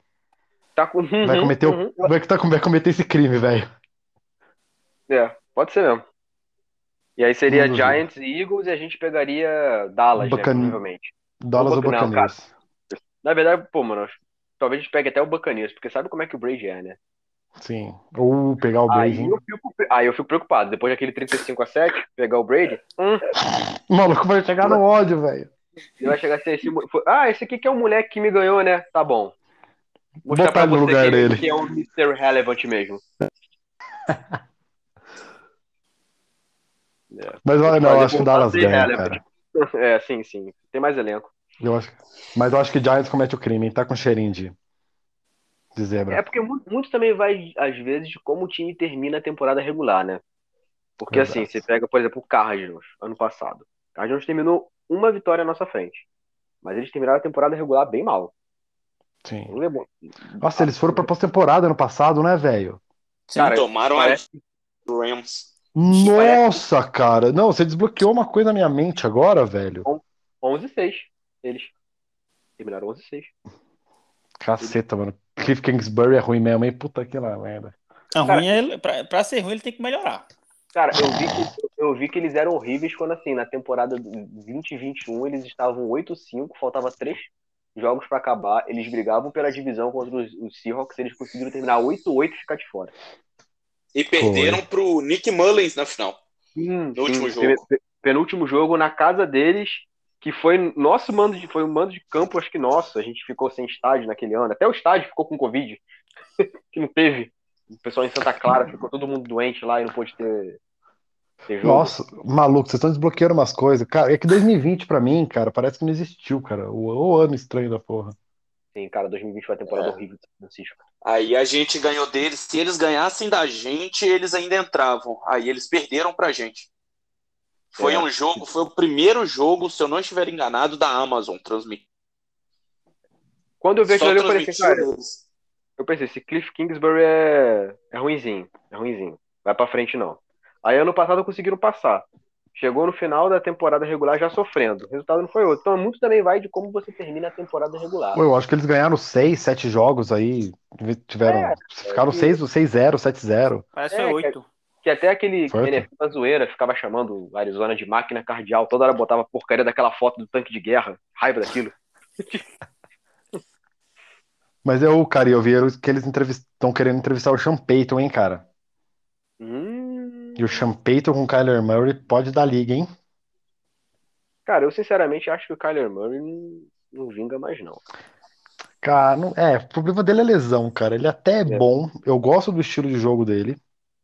cometer esse crime, velho. Pode ser mesmo. E aí seria Giants e Eagles e a gente pegaria Dallas, né, provavelmente. Dallas ou Buccaneers. Na verdade, pô, mano, talvez a gente pegue até o Buccaneers, porque sabe como é que o Brady é, né? Sim. Ou pegar o Brady. Aí eu fico preocupado. Depois daquele 35-7, pegar o Brady. O maluco vai chegar no ódio, velho. Ele vai chegar assim, esse aqui que é o moleque que me ganhou, né? Tá bom. Mostrar Botar pra ele no você lugar dele. que é um Mr. Relevant mesmo. Mas não, eu acho que o Dallas ganha, cara. Sim. Tem mais elenco. Mas eu acho que Giants comete o crime, hein? Tá com cheirinho de zebra. É porque muito também vai, às vezes, de como o time termina a temporada regular, né? Porque Verdade. assim, você pega, por exemplo, o Cardinals, ano passado. O Cardinals terminou uma vitória à nossa frente. Mas eles terminaram a temporada regular bem mal. Sim. Não lembro. Nossa, eles foram pra pós-temporada ano passado, né, velho? Cara, tomaram a do Rams. Nossa, cara. Não, você desbloqueou uma coisa na minha mente agora, velho. 11-6. Eles terminaram 11-6. Caceta, mano. Cliff Kingsbury é ruim mesmo, hein? Puta que lá, merda. Pra ser ruim, ele tem que melhorar. Cara, eu vi que eles eram horríveis quando, assim, na temporada 2021, eles estavam 8-5, faltava 3 jogos pra acabar, eles brigavam pela divisão contra os Seahawks, eles conseguiram terminar 8-8 e ficar de fora. E perderam pro Nick Mullins na final. No último jogo. Penúltimo jogo na casa deles, que foi foi um mando de campo, acho que nosso. A gente ficou sem estádio naquele ano. Até o estádio ficou com Covid, que não teve. O pessoal em Santa Clara ficou todo mundo doente lá e não pôde ter jogo. Nossa, maluco, vocês estão desbloqueando umas coisas. Cara, é que 2020 pra mim, cara, parece que não existiu, cara. O ano estranho da porra. Sim, cara, 2020 foi uma temporada horrível de São Francisco. Aí a gente ganhou deles. Se eles ganhassem da gente, eles ainda entravam. Aí eles perderam pra gente. Foi um jogo, foi o primeiro jogo, se eu não estiver enganado, da Amazon transmitir. Quando eu vi aquilo ali, eu falei assim, cara, eu pensei, esse Cliff Kingsbury é ruinzinho, vai pra frente não. Aí ano passado conseguiram passar. Chegou no final da temporada regular já sofrendo. O resultado não foi outro. Então muito também vai de como você termina a temporada regular. Pô, eu acho que eles ganharam 6, 7 jogos aí. Ficaram 6-0, 7-0. Parece que foi 8. Que até aquele NFL da zoeira ficava chamando o Arizona de máquina cardial. Toda hora botava porcaria daquela foto do tanque de guerra. Raiva daquilo. Mas cara, eu vi que eles estão querendo entrevistar o Sean Payton, hein, cara? E o Sean Payton com o Kyler Murray pode dar liga, hein? Cara, eu sinceramente acho que o Kyler Murray não vinga mais, não. Cara, o problema dele é lesão, cara. Ele até é bom. Eu gosto do estilo de jogo dele.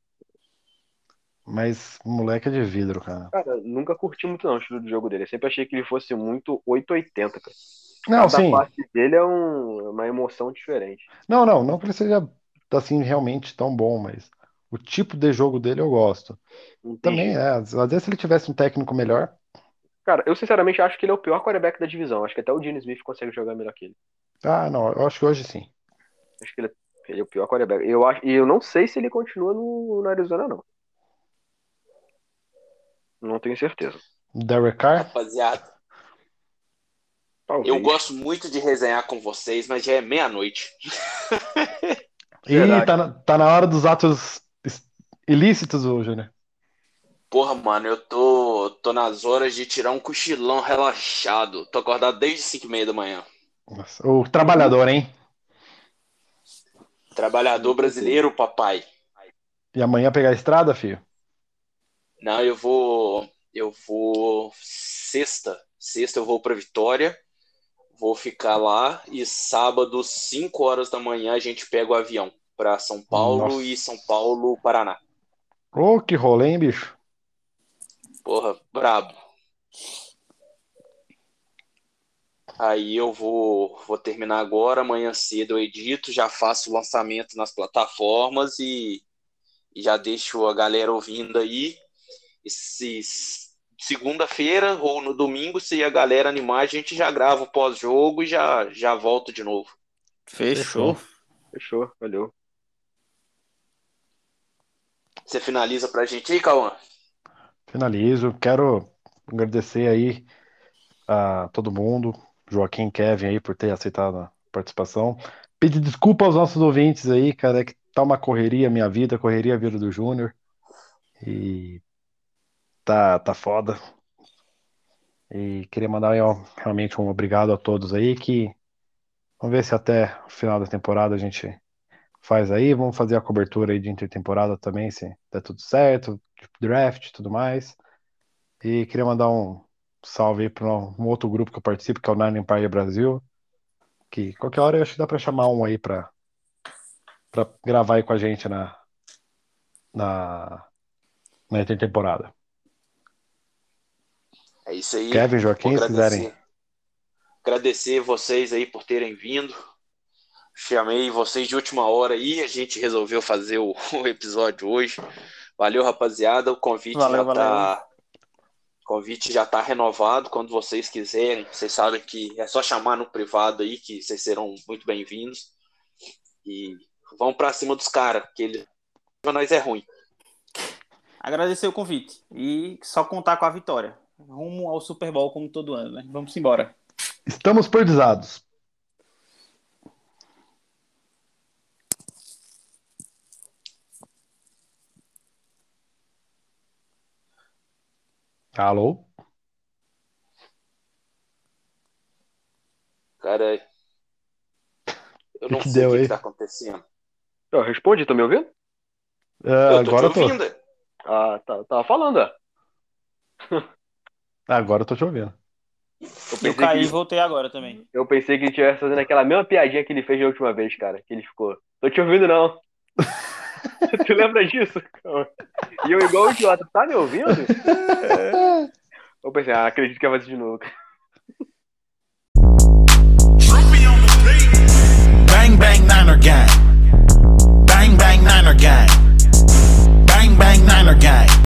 Mas o moleque é de vidro, cara. Cara, nunca curti muito não o estilo de jogo dele. Eu sempre achei que ele fosse muito 880, cara. Não, sim. Cada parte dele é uma emoção diferente. Não que ele seja assim realmente tão bom, mas o tipo de jogo dele eu gosto. Entendi. Também às vezes se ele tivesse um técnico melhor. Cara, eu sinceramente acho que ele é o pior quarterback da divisão. Acho que até o Gene Smith consegue jogar melhor que ele. Ah, não, eu acho que hoje sim. Acho que ele é o pior quarterback. Eu não sei se ele continua no Arizona, não. Não tenho certeza. Derek Carr? Rapaziada, talvez. Eu gosto muito de resenhar com vocês, mas já é meia-noite. Ih, tá na hora dos atos ilícitos hoje, né? Porra, mano, eu tô nas horas de tirar um cochilão relaxado. Tô acordado desde 5h30 da manhã. Nossa, o trabalhador, hein? Trabalhador brasileiro, papai. E amanhã pegar a estrada, filho? Não, eu vou sexta eu vou pra Vitória, vou ficar lá e sábado, 5 horas da manhã, a gente pega o avião pra São Paulo. Nossa. E São Paulo, Paraná. Ô, que rolê, hein, bicho? Porra, brabo. Aí eu vou terminar agora, amanhã cedo eu edito, já faço o lançamento nas plataformas e já deixo a galera ouvindo aí. E se segunda-feira ou no domingo, se a galera animar, a gente já grava o pós-jogo e já volta de novo. Fechou, valeu. Você finaliza pra gente aí, Cauã? Finalizo. Quero agradecer aí a todo mundo, Joaquim, Kevin aí, por ter aceitado a participação. Pedir desculpa aos nossos ouvintes aí, cara, é que tá uma correria minha vida, correria a vida do Júnior. E tá foda. E queria mandar realmente um obrigado a todos aí, que vamos ver se até o final da temporada a gente faz aí. Vamos fazer a cobertura aí de intertemporada também, se der tudo certo, draft e tudo mais. E queria mandar um salve aí para um outro grupo que eu participo, que é o Nine Empire Brasil, que qualquer hora eu acho que dá para chamar um aí para gravar aí com a gente na intertemporada. É isso aí. Kevin, Joaquim, se quiserem. Agradecer vocês aí por terem vindo. Chamei vocês de última hora aí, a gente resolveu fazer o episódio hoje. Valeu, rapaziada. O convite já tá renovado. Quando vocês quiserem, vocês sabem que é só chamar no privado aí, que vocês serão muito bem-vindos. E vamos pra cima dos caras, porque pra nós é ruim. Agradecer o convite e só contar com a vitória. Rumo ao Super Bowl como todo ano, né? Vamos embora. Estamos perdizados. Alô? Cara, eu não sei o que tá acontecendo. Eu respondi, tá me ouvindo? Eu tô agora te ouvindo. Tava falando, ó. Agora eu tô te ouvindo. Eu caí e voltei agora também. Eu pensei que ele estivesse fazendo aquela mesma piadinha que ele fez da última vez, cara. Que ele ficou, tô te ouvindo não. Tu lembra disso? E eu igual o idiota, tá me ouvindo? Eu pensei, acredito que vai fazer de novo. Bang bang Niner gang. Bang bang Niner gang. Bang bang Niner gang.